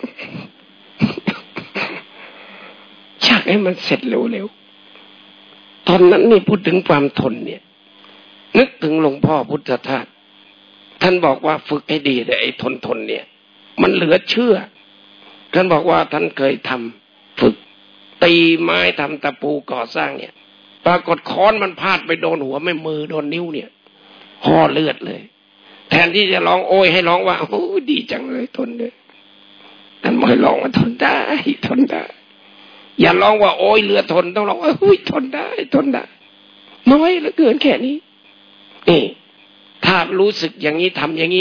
อยากให้มันเสร็จเร็วๆตอนนั้นนี่พูดถึงความทนเนี่ยนึกถึงหลวงพ่อพุทธทาสท่านบอกว่าฝึกให้ดีแต่ไอ้ทนเนี่ยมันเหลือเชื่อท่านบอกว่าท่านเคยทำฝึกตีไม้ทำตะปูก่อสร้างเนี่ยปรากฏค้อนมันพาดไปโดนหัวไม่มือโดนนิ้วเนี่ยห่อเลือดเลยแทนที่จะร้องโอยให้ร้องว่าโอ้ดีจังเลยทนเลยท่านไม่ร้องว่าทนได้อย่าร้องว่าโอยเรือทนต้องร้องว่าทนได้น้อยเหลือเกินแค่นี้นี่ถ้ารู้สึกอย่างนี้ทำอย่างนี้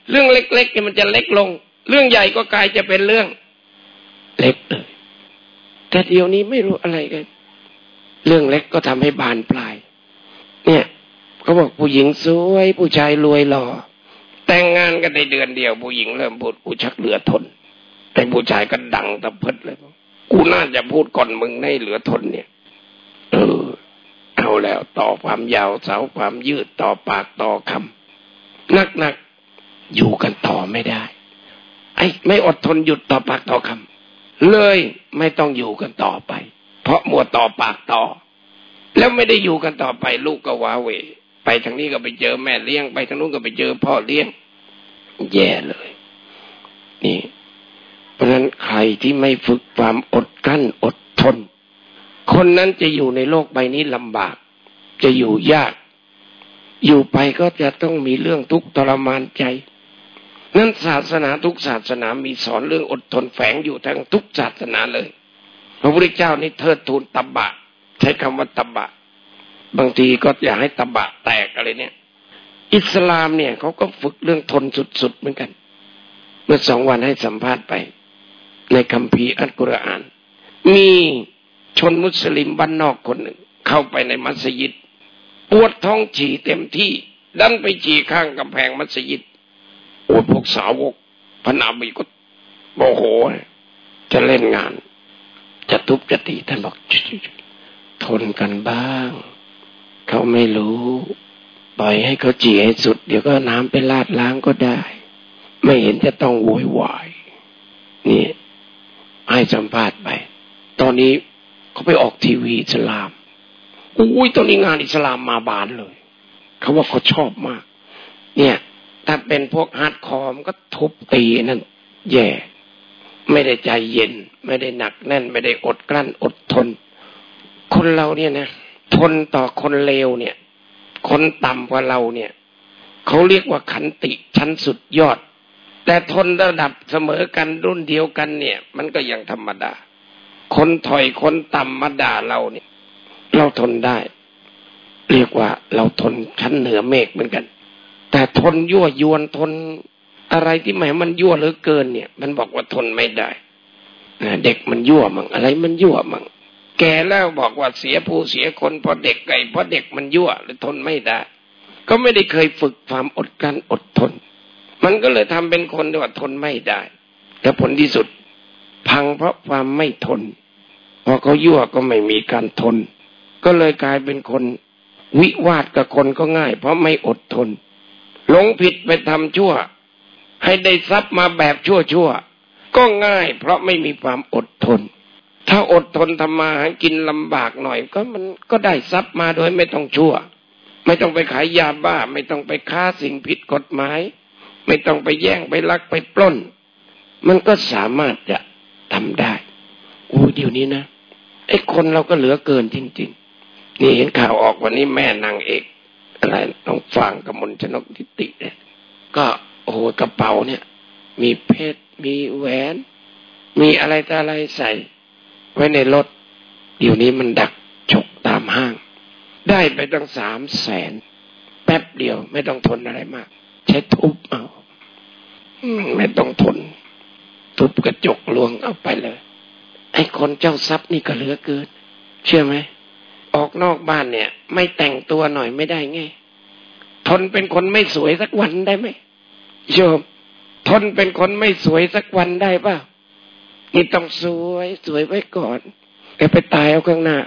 เรื่องเล็กๆเนี่ยมันจะเล็กลงเรื่องใหญ่ก็กลายจะเป็นเรื่องเล็กเลยแต่เดี๋ยวนี้ไม่รู้อะไรกันเรื่องเล็กก็ทำให้บานปลายเนี่ยเขาบอกผู้หญิงสวยผู้ชายรวยหล่อแต่งงานกันในเดือนเดียวผู้หญิงเริ่มพูดกูชักเหลือทนแต่ผู้ชายก็ดังตะเพิดเลยกูน่าจะพูดก่อนมึงให้เหลือทนเนี่ยเอาแล้วต่อความยาวเสาความยืดต่อปากต่อคำนักอยู่กันต่อไม่ได้ไม่อดทนหยุดต่อปากต่อคำเลยไม่ต้องอยู่กันต่อไปเพราะมัวต่อปากต่อแล้วไม่ได้อยู่กันต่อไปลูกก็ว้าเหวไปทางนี้ก็ไปเจอแม่เลี้ยงไปทางนู้นก็ไปเจอพ่อเลี้ยงแย่เลยนี่เพราะฉะนั้นใครที่ไม่ฝึกความอดกลั้นอดทนคนนั้นจะอยู่ในโลกใบนี้ลำบากจะอยู่ยากอยู่ไปก็จะต้องมีเรื่องทุกข์ทรมานใจนั้นศาสนาทุกศาสนามีสอนเรื่องอดทนแฝงอยู่ทั้งทุกศาสนาเลยพระพุทธเจ้านี่เทิดทูนตบะใช้คำว่าตบะบางทีก็อยากให้ตบะแตกอะไรเนี่ยอิสลามเนี่ยเขาก็ฝึกเรื่องทนสุดๆเหมือนกันเมื่อ2 วันให้สัมภาษณ์ไปในคัมภีร์อัลกุรอานมีชนมุสลิมบ้านนอกคนหนึ่งเข้าไปในมัสยิดปวดท้องฉี่เต็มที่ดันไปฉี่ข้างกำแพงมัสยิดโอ้พวกสาวกพระนบีก็โมโหจะเล่นงานจะทุบจะตีท่านบอกทนกันบ้างเขาไม่รู้ปล่อยให้เขาฉี่ให้สุดเดี๋ยวก็น้ำไปลาดล้างก็ได้ไม่เห็นจะต้องโวยวายนี่ให้สัมภาษณ์ไปตอนนี้เขาไปออกทีวีอิสลามอุ้ยตอนนี้งานอิสลามมาบานเลยเขาว่าเขาชอบมากเนี่ยถ้าเป็นพวกฮาร์ดคอร์ก็ทุบตีนั่นแย่ไม่ได้ใจเย็นไม่ได้หนักแน่นไม่ได้อดกลั้นอดทนคนเราเนี่ยนะทนต่อคนเลวเนี่ยคนต่ำกว่าเราเนี่ยเขาเรียกว่าขันติชั้นสุดยอดแต่ทนระดับเสมอกันรุ่นเดียวกันเนี่ยมันก็ยังธรรมดาคนถอยคนต่ำมาด่าเราเนี่ยเราทนได้เรียกว่าเราทนชั้นเหนือเมฆเหมือนกันแต่ทนยั่วยวนทนอะไรที่มันยั่วเหลือเกินเนี่ยมันบอกว่าทนไม่ได้เด็กมันยั่วมั่งอะไรมันยั่วมั่งแก่แล้วบอกว่าเสียผู้เสียคนเพราะเด็กเพราะเด็กมันยั่วหรือทนไม่ได้ก็ไม่ได้เคยฝึกความอดกลั้นอดทนมันก็เลยทำเป็นคนที่ว่าทนไม่ได้แต่ผลที่สุดพังเพราะความไม่ทนพอเขายั่วก็ไม่มีการทนก็เลยกลายเป็นคนวิวาทกับคนก็ง่ายเพราะไม่อดทนหลงผิดไปทำชั่วให้ได้ทรัพย์มาแบบชั่วก็ง่ายเพราะไม่มีความอดทนถ้าอดทนทำมาหากินลำบากหน่อยมันก็ได้ทรัพย์มาโดยไม่ต้องชั่วไม่ต้องไปขายยาบ้าไม่ต้องไปค้าสิ่งผิดกฎหมายไม่ต้องไปแย่งไปลักไปปล้นมันก็สามารถจะทำได้เดี๋ยวนี้นะไอ้คนเราก็เหลือเกินจริงๆนี่เห็นข่าวออกวันนี้แม่นางเอกอะไรต้องฟังกับมนชนกทิติเนี่ยก็กระเป๋าเนี่ยมีเพชรมีแหวนมีอะไรต่ออะไรใส่ไว้ในรถเดี๋ยวนี้มันดักฉกตามห้างได้ไปตั้ง300,000แป๊บเดียวไม่ต้องทนอะไรมากใช้ทุบเอาไม่ต้องทนทุบกระจกลวงเอาไปเลยไอ้คนเจ้าทรัพย์นี่ก็เหลือเกินเชื่อไหมออกนอกบ้านเนี่ยไม่แต่งตัวหน่อยไม่ได้ไงทนเป็นคนไม่สวยสักวันได้ไหมโยมทนเป็นคนไม่สวยสักวันได้ป่ะนี่ต้องสวยไว้ก่อนแต่ไปตายเอาข้างหน้า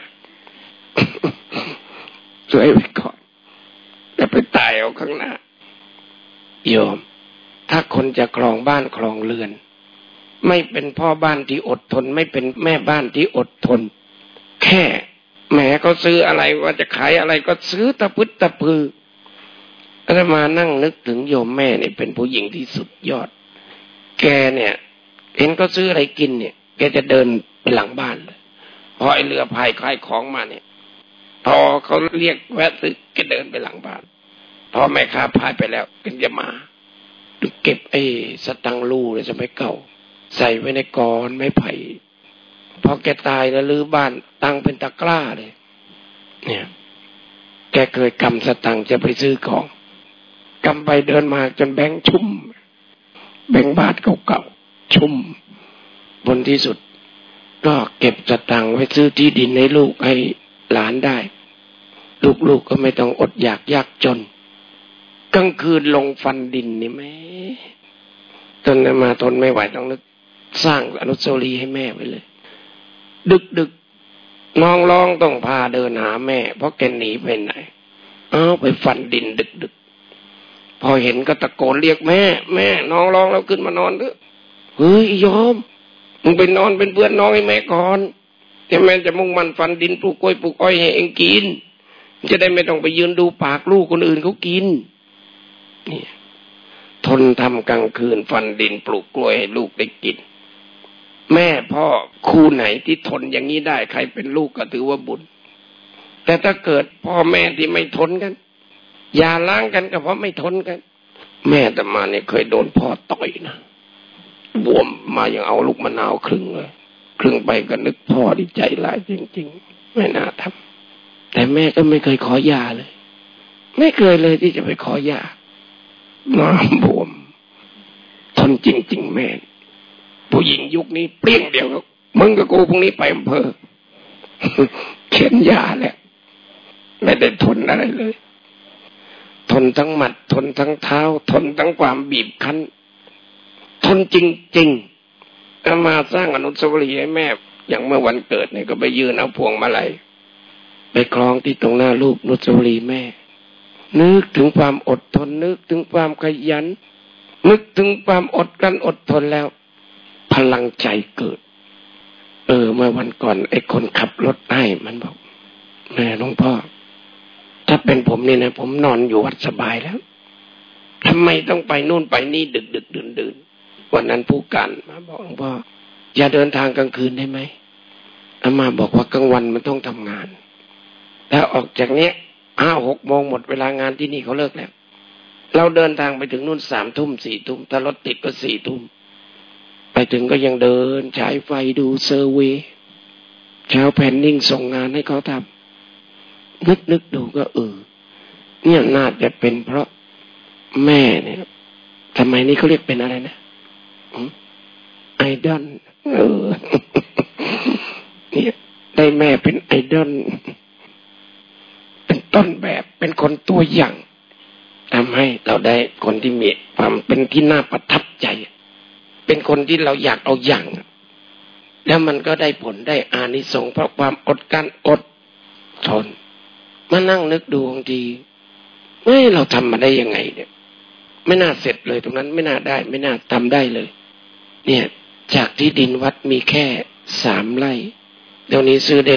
สวยไว้ก่อนแต่ไปตายเอาข้างหน้าโยมถ้าคนจะครองบ้านครองเรือนไม่เป็นพ่อบ้านที่อดทนไม่เป็นแม่บ้านที่อดทนแค่แหมเขาซื้ออะไรว่าจะขายอะไรก็ซื้อตะพึดตะพืออาตมานั่งนึกถึงโยมแม่เนี่ยเป็นผู้หญิงที่สุดยอดแกเนี่ยเห็นเขาซื้ออะไรกินเนี่ยแกจะเดินไปหลังบ้านเลยพอไอเรือพายคล้ายของมาเนี่ยพอเขาเรียกแวะซื้อแกเดินไปหลังบ้านพอแม่ค้าพายไปแล้วก็จะมาเก็บไอ้สตังค์รูเลยจะไม่เก่าใส่ไว้ในกรไม้ไผ่พอแกตายแล้วลื้อบ้านตังเป็นตะกร้าเลยเนี่ยแกเคยกำสตังค์จะไปซื้อของกำไปเดินมาจนแบงค์ชุ่มแบ่งบาทเก่าๆชุ่มบนที่สุดก็เก็บสตางค์ไว้ซื้อที่ดินให้ลูกให้หลานได้ลูกก็ไม่ต้องอดอยากยากจนกลางคืนลงฟันดินนี่แม่จนมาทนไม่ไหวต้องนึกสร้างอนุสาวรีย์ให้แม่ไว้เลยดึกน้องร้องต้องพาเดินหาแม่เพราะแกหนีไปไหนไปฟันดินดึกพอเห็นก็ตะโกนเรียกแม่น้องร้องแล้วขึ้นมานอนเถอะเฮ้ยยอมมึงไปนอนเป็นเพื่อนน้องให้แม่ก่อนแต่แม่จะมุ่งมั่นฟันดินปลูกกล้วยปลูกอ้อยให้เองกินจะได้ไม่ต้องไปยืนดูปากลูกคนอื่นเขากินนี่ทนทำกลางคืนฟันดินปลูกกล้วยให้ลูกได้กินแม่พ่อคู่ไหนที่ทนอย่างนี้ได้ใครเป็นลูกก็ถือว่าบุญแต่ถ้าเกิดพ่อแม่ที่ไม่ทนกันอย่าล้างกันก็เพราะไม่ทนกันแม่แต่มาเนี่ยเคยโดนพ่อต่อยนะบวมมาอย่างเอาลูกมะนาวครึ่งเลยครึ่งไปก็นึกพ่อที่ใจร้ายจริงๆไม่น่าทำแต่แม่ก็ไม่เคยขอยาเลยไม่เคยเลยที่จะไปขอยาน้ำบวมทนจริงๆแม่ผู้หญิงยุคนี้เปรี้ยงเดียวมึงกับกูพรุ่งนี้ไปอำเภอเข็นยาแหละไม่ได้ทนอะไรเลยทนทั้งหมัดทนทั้งเท้าทนทั้งความบีบคั้นทนจริงๆมาสร้างอนุสาวรีย์ให้แม่อย่างเมื่อวันเกิดเนี่ยก็ไปยืนเอาพวงมาลัยไปคล้องที่ตรงหน้ารูปอนุสาวรีย์แม่นึกถึงความอดทนนึกถึงความขยันนึกถึงความอดกลั้นอดทนแล้วพลังใจเกิดเมื่อวันก่อนไอ้คนขับรถให้มันบอกแม่หลวงพ่อถ้าเป็นผมนี่นะผมนอนอยู่วัดสบายแล้วทำไมต้องไปนู่นไปนี่ดึกดื่นวันนั้นผู้การมาบอกหลวงพ่ออย่าเดินทางกลางคืนได้ไหมอามาบอกว่ากลางวันมันต้องทำงานถ้าออกจากเนี้ย5-6 โมงหมดเวลางานที่นี่เขาเลิกแล้วเราเดินทางไปถึงนู่น3 ทุ่ม4 ทุ่มถ้ารถติดก็4 ทุ่มไปถึงก็ยังเดินฉายไฟดูเซอร์เวย์เช้าแผ่นนิ่งส่งงานให้เขาทำนึกดูก็เนี่ยน่าจะเป็นเพราะแม่เนี่ยทำไมนี่เขาเรียกเป็นอะไรนะไอดอลเนี่ยได้แม่เป็นไอดอลเป็นต้นแบบเป็นคนตัวอย่างทำให้เราได้คนที่มีความเป็นที่น่าประทับใจเป็นคนที่เราอยากเอาอย่างแล้วมันก็ได้ผลได้อานิสงส์เพราะความอดกันอดทนมานั่งนึกดูบางทีเราทำมาได้ยังไงเนี่ยไม่น่าเสร็จเลยตรงนั้นไม่น่าได้ไม่น่าทำได้เลยเนี่ยจากที่ดินวัดมีแค่3 ไร่เดี๋ยวนี้ซื้อได้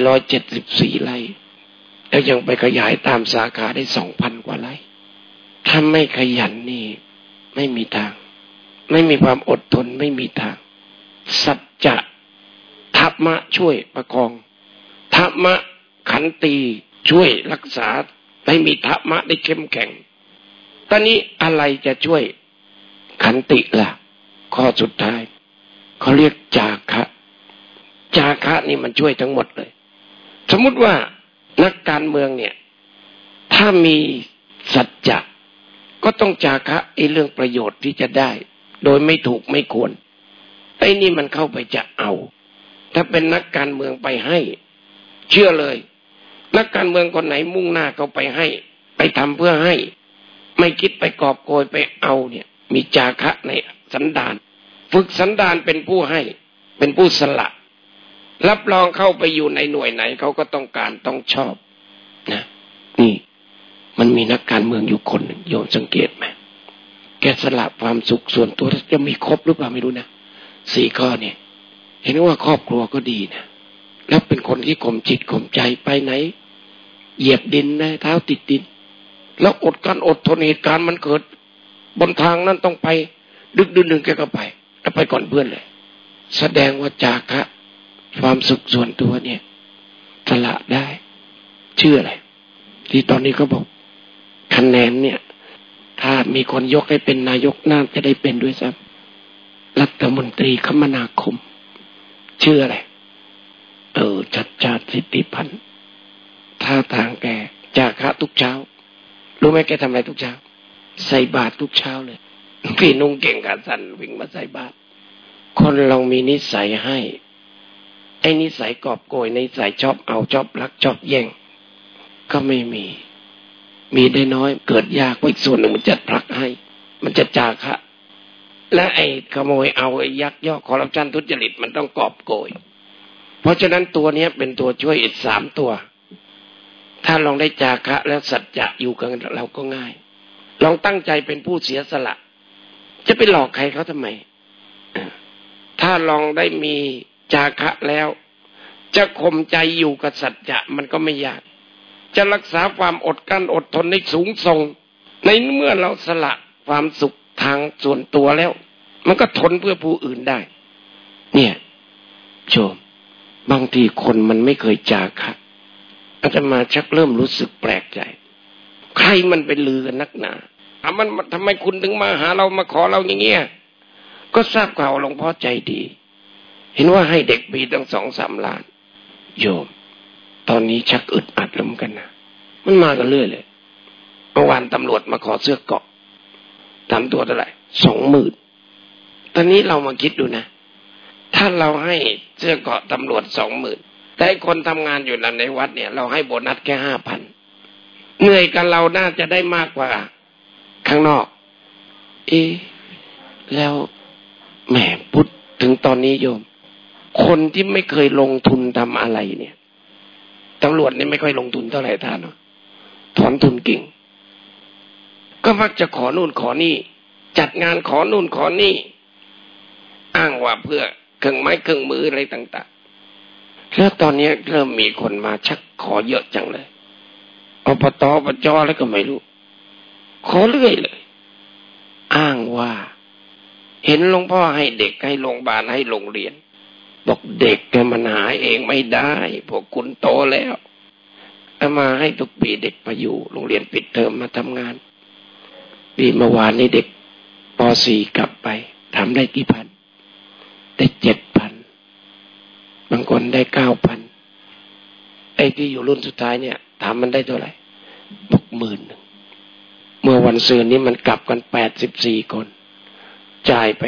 174 ไร่แล้วยังไปขยายตามสาขาได้ 2,000 กว่าไร่ถ้าไม่ขยันนี่ไม่มีทางไม่มีความอดทนไม่มีทางสัจจะธรรมะช่วยประคองธรรมะขันติช่วยรักษาให้มีธรรมะได้เข้มแข็งตอนนี้อะไรจะช่วยขันติล่ะข้อสุดท้ายเขาเรียกจาคะนี่มันช่วยทั้งหมดเลยสมมุติว่านักการเมืองเนี่ยถ้ามีสัจจะก็ต้องจาคะเรื่องประโยชน์ที่จะได้โดยไม่ถูกไม่ควรไอ้นี่มันเข้าไปจะเอาถ้าเป็นนักการเมืองไปให้เชื่อเลยนักการเมืองคนไหนมุ่งหน้าเข้าไปให้ไปทำเพื่อให้ไม่คิดไปกอบโกยไปเอาเนี่ยมีจาคะในสันดานฝึกสันดานเป็นผู้ให้เป็นผู้สละรับรองเข้าไปอยู่ในหน่วยไหนเขาก็ต้องการต้องชอบนะนี่มันมีนักการเมืองอยู่คนหนึ่งโยมสังเกตไหมแกสละความสุขส่วนตัวจะมีครบหรือเปล่าไม่รู้นะ4 ข้อเนี่ยเห็นว่าครอบครัวก็ดีนะแล้วเป็นคนที่ข่มจิตข่มใจไปไหนเหยียบดินนะเท้าติดดินแล้วอดกันอดทนเหตุการณ์มันเกิดบนทางนั้นต้องไปดึกดื่นแกก็ไปแล้วไปก่อนเพื่อนเลยแสดงว่าจาคะความสุขส่วนตัวเนี่ยสละได้เชื่ออะไรที่ตอนนี้เขาบอกคะแนนเนี่ยถ้ามีคนยกให้เป็นนายกน่าจะได้เป็นด้วยซ้ำรัฐมนตรีคมนาคมเชื่ออะไรชัดชาติสิทธิพันธ์ท่าทางแกจาคะทุกเช้ารู้ไหมแกทำอะไรทุกเช้าใส่บาตรทุกเช้าเลยพี่นุ่งเก่งขาสั้นวิ่งมาใส่บาตรคนเรามีนิสัยให้ไอ้นิสัยกอบโกยนิสัยชอบเอาชอบลักชอบแย่งก็ไม่มีได้น้อยเกิดยากอีกส่วนหนึ่งมันจะผลักให้มันจะจาคะและไอ้ขโมยเอาไอ้ยักยอกคอร์รัปชันทุจริตมันต้องกอบโกยเพราะฉะนั้นตัวนี้เป็นตัวช่วยอีก3ตัวถ้าลองได้จาคะแล้วสัจจะอยู่กับเราก็ง่ายลองตั้งใจเป็นผู้เสียสละจะไปหลอกใครเขาทำไมถ้าลองได้มีจาคะแล้วจะข่มใจอยู่กับสัจจะมันก็ไม่ยากจะรักษาความอดกลั้นอดทนให้สูงส่งในเมื่อเราสละความสุขทางส่วนตัวแล้วมันก็ทนเพื่อผู้อื่นได้เนี่ยโยมบางทีคนมันไม่เคยจาคะอาตมาชักเริ่มรู้สึกแปลกใจใครมันไปลือกันนักหนามันทำไมคุณถึงมาหาเรามาขอเราอย่างเงี้ยก็ทราบข่าวหลวงพ่อใจดีเห็นว่าให้เด็กปีตั้ง 2-3 ล้านโยมตอนนี้ชักอึดอัดแล้วเหมือนกันนะมันมากันเรื่อยเลยเมื่อวานตำรวจมาขอเสื้อเกราะทำตัวเท่าไหร่ 20,000 ตอนนี้เรามาคิดดูนะถ้าเราให้เสื้อเกราะตำรวจ 20,000 แต่คนทำงานอยู่ในวัดเนี่ยเราให้โบนัสแค่ 5,000 เหนื่อยกันเราน่าจะได้มากกว่าข้างนอกแล้วแหมพุทธถึงตอนนี้โยมคนที่ไม่เคยลงทุนทำอะไรเนี่ยตำรวจนี่ไม่ค่อยลงทุนเท่าไหร่ท่านเนาะถอนทุนเก่งก็มักจะขอนู่นขอนี่จัดงานขอนู่นขอนี่อ้างว่าเพื่อเครื่องไม้เครื่องมืออะไรต่างๆแล้วตอนนี้เริ่มมีคนมาชักขอเยอะจังเลยอบต.อบจ.แล้วก็ไม่รู้ขอเรื่อยเลยอ้างว่าเห็นหลวงพ่อให้เด็กให้โรงพยาบาลให้โรงเรียนบอกเด็กมันหาเองไม่ได้พวกคุณโตแล้วเอามาให้ทุกปีเด็กมาอยู่โรงเรียนปิดเทอมมาทำงานปีเมื่อวานนี้เด็กป .4 กลับไปทำได้กี่พันได้ 7,000 บางคนได้ 9,000 ไอ้ที่อยู่รุ่นสุดท้ายเนี่ยถามมันได้เท่าไหร่บอก10,000เมื่อวันศุกร์นี้มันกลับกัน84คนจ่ายไป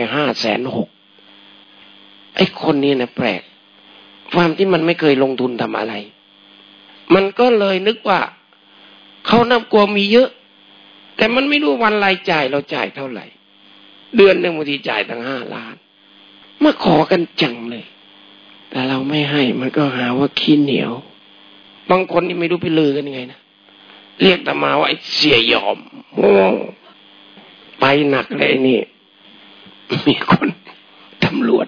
560,000 ไอ้คนนี้นะแปลกความที่มันไม่เคยลงทุนทำอะไรมันก็เลยนึกว่าเขานับกลัวมีเยอะแต่มันไม่รู้วันรายจ่ายเราจ่ายเท่าไหร่เดือนนึงบางทีจ่ายตั้ง5 ล้านมาขอกันจังเลยแต่เราไม่ให้มันก็หาว่าขี้เหนียวบางคนนี่ไม่รู้ไปลือกันยังไงนะเรียกแต่มาว่าไอ้เสียยอมโอ้ไปหนักเลยนี่มีคนตำรวจ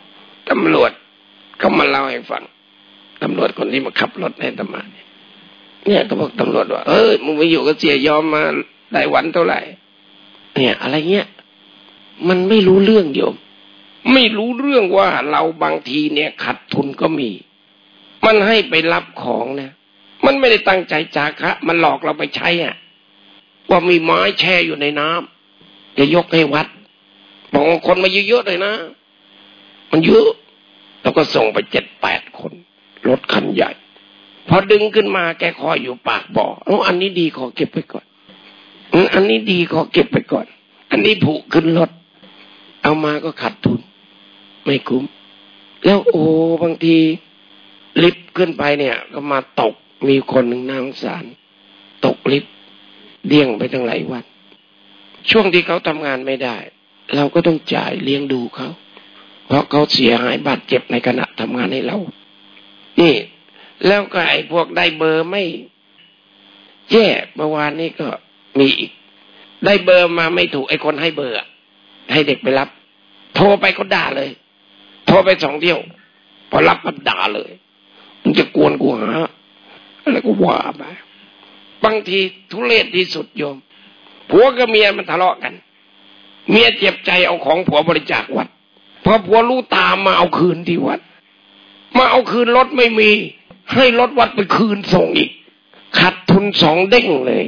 ก็มาเล่าให้ฟังตำรวจคนที่มาขับรถให้อาตมาเนี่ยก็บอกตำรวจว่ามึงไปอยู่กับเสียยอมมาได้วันเท่าไหร่เนี่ยอะไรเงี้ยมันไม่รู้เรื่องโยมไม่รู้เรื่องว่าเราบางทีเนี่ยขาดทุนก็มีมันให้ไปรับของนะมันไม่ได้ตั้งใจจาคะมันหลอกเราไปใช้ว่ามีไม้แช่อยู่ในน้ำจะยกให้วัดบอกคนมาเยอะๆเลยนะมันเยอะแล้วก็ส่งไป 7-8 คนรถคันใหญ่พอดึงขึ้นมาแกคอยอยู่ปากบ่ออันนี้ดีขอเก็บไปก่อนอันนี้ดีขอเก็บไปก่อนอันนี้ผูกขึ้นรถเอามาก็ขาดทุนไม่คุ้มแล้วบางทีลิฟต์ขึ้นไปเนี่ยก็มาตกมีคนหนึ่งน่าสงสารตกลิฟต์เดี่ยงไปตั้งหลายวันช่วงที่เขาทำงานไม่ได้เราก็ต้องจ่ายเลี้ยงดูเขาเพราะเขาเสียหายบาดเจ็บในขณะทำงานให้เรานี่แล้วก็ไอ้พวกได้เบอร์ไม่แย่เมื่อวานนี้ก็มีอีกได้เบอร์มาไม่ถูกไอ้คนให้เบอร์ให้เด็กไปรับโทรไปก็ด่าเลยโทรไป2 เที่ยวพอรับปั๊บด่าเลยมึงจะกวนกูหาอะไรก็ว่าไปบางทีทุเรศที่สุดโยมผัวกับเมียมันทะเลาะกันเมียเจ็บใจเอาของผัวบริจาควัดพอผัวรู้ตามมาเอาคืนที่วัดมาเอาคืนรถไม่มีให้รถวัดไปคืนส่งอีกขาดทุน2 เด้งเลย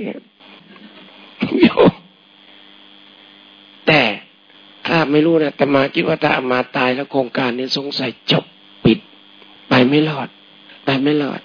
แต่ถ้าไม่รู้นะแต่มาคิดว่าถ้ามาตายแล้วโครงการนี้สงสัยจบปิดไปไม่รอด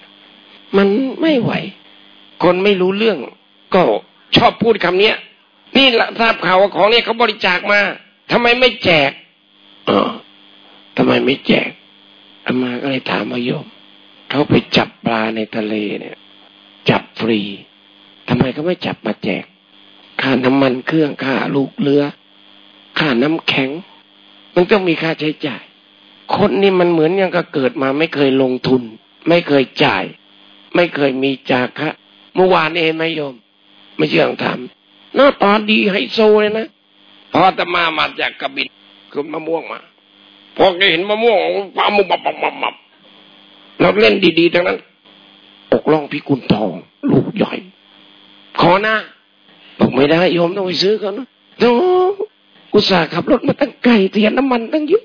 มันไม่ไหวคนไม่รู้เรื่องก็ชอบพูดคำนี้นี่ทราบข่าวว่าของเนี่ยเขาบริจาคมาทำไมไม่แจกทำไมไม่แจกอามาก็เลยถามโยมเขาไปจับปลาในทะเลเนี่ยจับฟรีทำไมเขาไม่จับมาแจกค่าน้ำมันเครื่องค่าลูกเรือค่าน้ำแข็งมันต้องมีค่าใช้จ่ายคนนี่มันเหมือนอย่างก็เกิดมาไม่เคยลงทุนไม่เคยจ่ายไม่เคยมีจาคะเมื่อวานเองไหมโยมไม่เชื่อถามหน้าตาดีไฮโซเลยนะพออาตมาจากกระบี่ขึ้นมะม่วงมาพอแกเห็นมะม่วงปามุบบับเราเล่นดีๆทั้งนั้นอกล่องพิกุลทองลูกใหญ่ขอนะบอกไม่ได้โยมต้องไปซื้อเขานะโธ่อุตส่าห์ขับรถมาตั้งไกลเสียน้ำมันตั้งเยอะ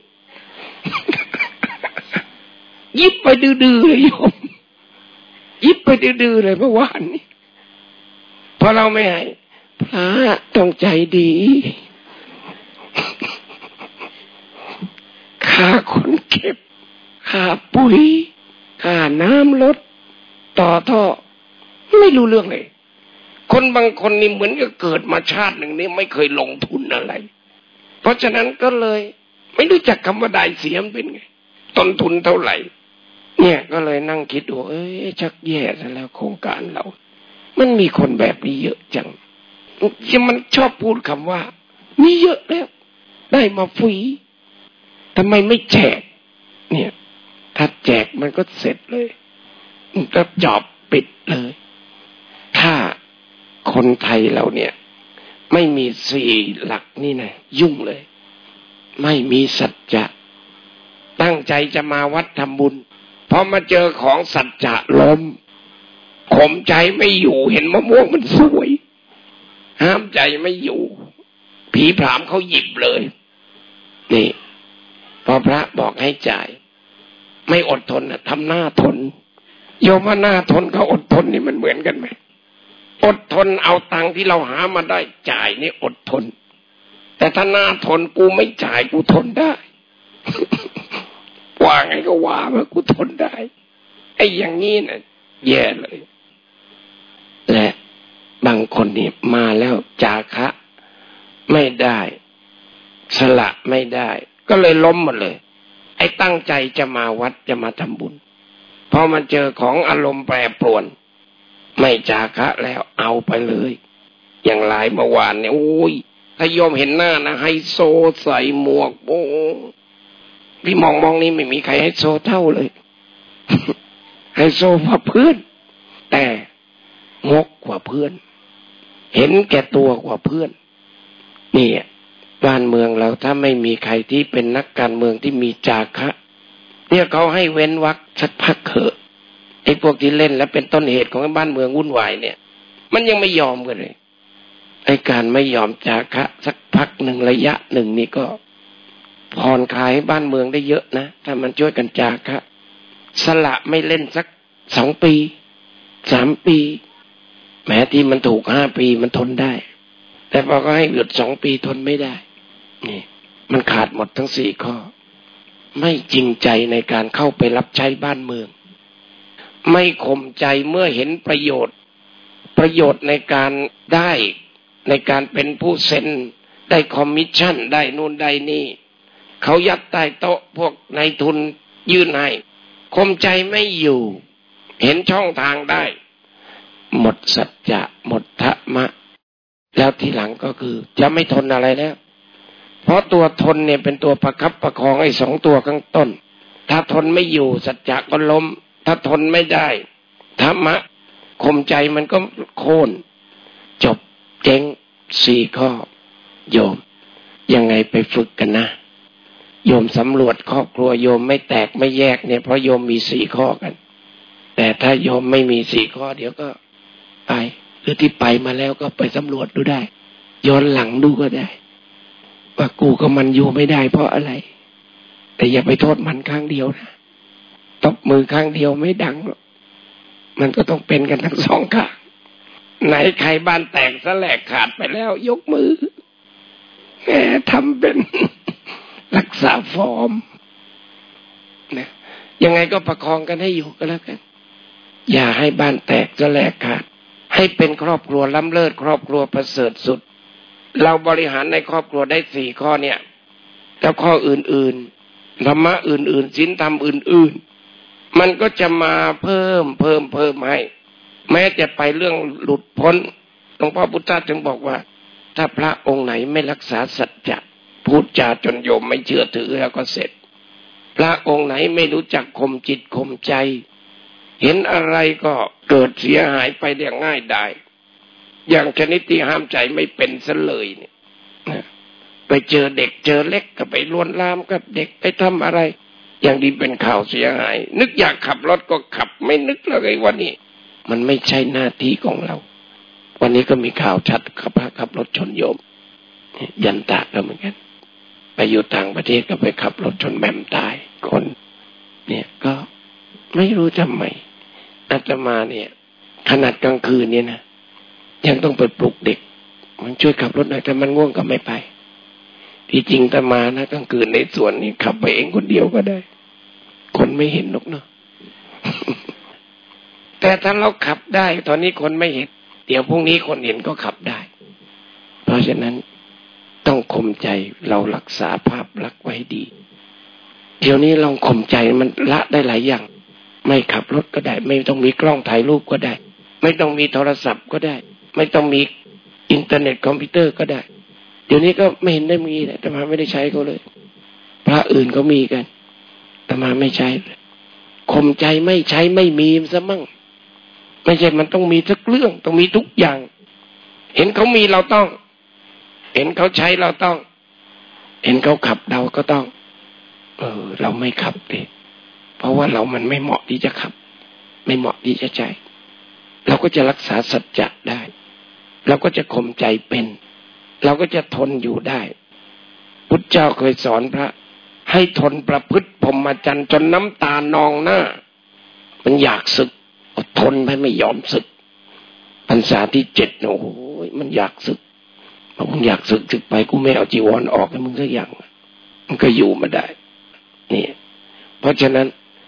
ยิบไปดื้อๆเลยโยมยิบไปดื้อๆเลยเมื่อวานนี้พอเราไม่ให้พระต้องใจดีค่าคนเก็บค่าปุ๋ยค่าน้ำรถต่อท่อไม่รู้เรื่องเลยคนบางคนนี่เหมือนกับเกิดมาชาติหนึ่งนี้ไม่เคยลงทุนอะไรเพราะฉะนั้นก็เลยไม่รู้จักคำว่าได้เสียมันเป็นไงต้นทุนเท่าไหร่เนี่ยก็เลยนั่งคิดดูชักแย่ซะแล้วโครงการเรามันมีคนแบบนี้เยอะจังมันชอบพูดคำว่ามีเยอะแล้วได้มาฟรีทำไมไม่แจกเนี่ยถ้าแจกมันก็เสร็จเลยก็จอบปิดเลยถ้าคนไทยเราเนี่ยไม่มีสี่หลักนี่นะยุ่งเลยไม่มีสัจจะตั้งใจจะมาวัดทำบุญพอมาเจอของสัจจะล้มข่มใจไม่อยู่เห็นมะม่วงมันสวยห้ามใจไม่อยู่ผีผามเขาหยิบเลยนี่พอพระบอกให้จ่ายไม่อดทนทำหน้าทนโยมว่าหน้าทนเขาอดทนนี่มันเหมือนกันไหมอดทนเอาตังค์ที่เราหามาได้จ่ายนี่อดทนแต่ถ้าหน้าทนกูไม่จ่ายกูทนได้ ว่าไงก็ว่ามากูทนได้ไอ้อย่างนี้น่ะแย่เลยและบางคนนี่มาแล้วจาคะไม่ได้สละไม่ได้ก็เลยล้มหมดเลยไอ้ตั้งใจจะมาวัดจะมาทำบุญพอมันเจอของอารมณ์แปรปรวนไม่จาคะแล้วเอาไปเลยอย่างหลายเมื่อวานเนี่ยโอ้ยถ้าโยมเห็นหน้านะไฮโซใส่หมวกโอ้พี่มองนี่ไม่มีใครไฮโซเท่าเลย ไฮโซกว่าเพื่อนแต่งกกว่าเพื่อนเห็นแก่ตัวกว่าเพื่อนนี่บ้านเมืองเราถ้าไม่มีใครที่เป็นนักการเมืองที่มีจาคะเนี่ยเขาให้เว้นวรรคสักพักเถอะไอ้พวกที่เล่นและเป็นต้นเหตุของบ้านเมืองวุ่นวายเนี่ยมันยังไม่ยอมกันเลยไอ้การไม่ยอมจาคะสักพักหนึ่งระยะหนึ่งนี่ก็ผ่อนคลายบ้านเมืองได้เยอะนะถ้ามันช่วยกันจาคะสละไม่เล่นสัก2 ปี3 ปีแม้ที่มันถูก5 ปีมันทนได้แต่พอก็ให้หยุด2 ปีทนไม่ได้นี่มันขาดหมดทั้ง4 ข้อไม่จริงใจในการเข้าไปรับใช้บ้านเมืองไม่ข่มใจเมื่อเห็นประโยชน์ในการได้ในการเป็นผู้เซ็นได้คอมมิชชั่นได้นู่นได้นี่เขายัดใต้โต๊ะพวกนายทุนยื่นให้ข่มใจไม่อยู่เห็นช่องทางได้หมดสัจจะหมดธรรมะแล้วทีหลังก็คือจะไม่ทนอะไรแล้วเพราะตัวทนเนี่ยเป็นตัวประคับประคองไอ้2 ตัวข้างต้นถ้าทนไม่อยู่สัจจะก็ล้มถ้าทนไม่ได้ธรรมะข่มใจมันก็โค่นจบเจ๊ง4 ข้อโยมยังไงไปฝึกกันนะโยมสำรวจครอบครัวโยมไม่แตกไม่แยกเนี่ยเพราะโยมมี4 ข้อกันแต่ถ้าโยมไม่มี4 ข้อเดี๋ยวก็ไปหรือที่ไปมาแล้วก็ไปสำรวจดูได้ย้อนหลังดูก็ได้ว่ากูกับมันอยู่ไม่ได้เพราะอะไรแต่อย่าไปโทษมันข้างเดียวนะตบมือข้างเดียวไม่ดังหรอกมันก็ต้องเป็นกันทั้ง2 ข้างไหนใครบ้านแตกสแลกขาดไปแล้วยกมือแหมทำเป็น รักษาฟอร์มนะยังไงก็ประคองกันให้อยู่ก็แล้วกันอย่าให้บ้านแตกสแลกขาดให้เป็นครอบครัวล้ำเลิศครอบครัวประเสริฐสุดเราบริหารในครอบครัวได้4 ข้อเนี่ยแล้วข้ออื่นๆธรรมะอื่นๆศีลธรรมอื่นๆมันก็จะมาเพิ่มให้แม้จะไปเรื่องหลุดพ้นหลวงพ่อพุทธะจึงบอกว่าถ้าพระองค์ไหนไม่รักษาสัจจะพูดจาจนโยมไม่เชื่อถือแล้วก็เสร็จพระองค์ไหนไม่รู้จักข่มจิตข่มใจเห็นอะไรก็เกิดเสียหายไปได้ง่ายได้อย่างชนิดที่ห้ามใจไม่เป็นซะเลยเนี่ยไปเจอเด็กเจอเล็กก็ไปลวนลามกับเด็กไปทำอะไรอย่างนี้เป็นข่าวเสียหายนึกอยากขับรถก็ขับไม่นึกเลยว่านี่มันไม่ใช่หน้าที่ของเราวันนี้ก็มีข่าวชัดขับรถชนโยมยันตะก็เหมือนกันไปอยู่ต่างประเทศก็ไปขับรถชนแม่มตายคนเนี่ยก็ไม่รู้ทำไมอาตมาเนี่ยขนาดกลางคืนเนี่ยนะยังต้องไปปลุกเด็กมันช่วยขับรถหน่อยแต่มันง่วงก็ไม่ไปที่จริงอาตมานะกลางคืนในสวนนี่ขับไปเองคนเดียวก็ได้คนไม่เห็นหรอกเนาะ แต่ถ้าเราขับได้ตอนนี้คนไม่เห็นเดี๋ยวพรุ่งนี้คนเห็นก็ขับได้เพราะฉะนั้นต้องข่มใจเรารักษาภาพลักษณ์ไว้ดีเดี๋ยวนี้ลองข่มใจมันละได้หลายอย่างไม่ขับรถก็ได้ไม่ต้องมีกล้องถ่ายรูปก็ได้ไม่ต้องมีโทรศัพท์ก็ได้ไม่ต้องมีอินเทอร์เน็ตคอมพิวเตอร์ก็ได้เดี๋ยวนี้ก็ไม่เห็นได้มีแต่อาตมาไม่ได้ใช้เขาเลยพระอื่นก็มีกันอาตมาไม่ใช้ข่มใจไม่ใช้ไม่มีซะมั่งไม่ใช่มันต้องมีทุกเรื่องต้องมีทุกอย่างเห็นเขามีเราต้องเห็นเขาใช้เราต้องเห็นเขาขับเราก็ต้องเราไม่ขับเลยเพราะว่าเรามันไม่เหมาะที่จะขับไม่เหมาะที่จะใช้เราก็จะรักษาสัจจะได้เราก็จะข่มใจเป็นเราก็จะทนอยู่ได้พุทธเจ้าเคยสอนพระให้ทนประพฤติพรหมจรรย์จนน้ำตานองหน้ามันอยากสึกอดทนไม่ยอมสึกพรรษาที่7โอ้โหมันอยากสึกมึงอยากสึกไปกูไม่เอาจีวรออกให้มึงสักอย่างมันก็อยู่มาได้นี่เพราะฉะนั้น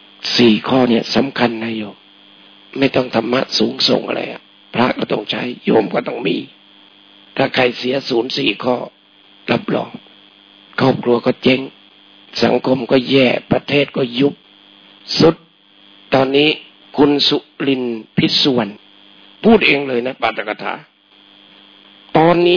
4 ข้อเนี่ยสำคัญนะโยมไม่ต้องธรรมะสูงส่งอะไรพระก็ต้องใช้โยมก็ต้องมีถ้าใครเสีย4 ข้อรับรองครอบครัวก็เจ๊งสังคมก็แย่ประเทศก็ยุบสุดตอนนี้คุณสุรินทร์พิศวรรณพูดเองเลยนะปาฐกถาตอนนี้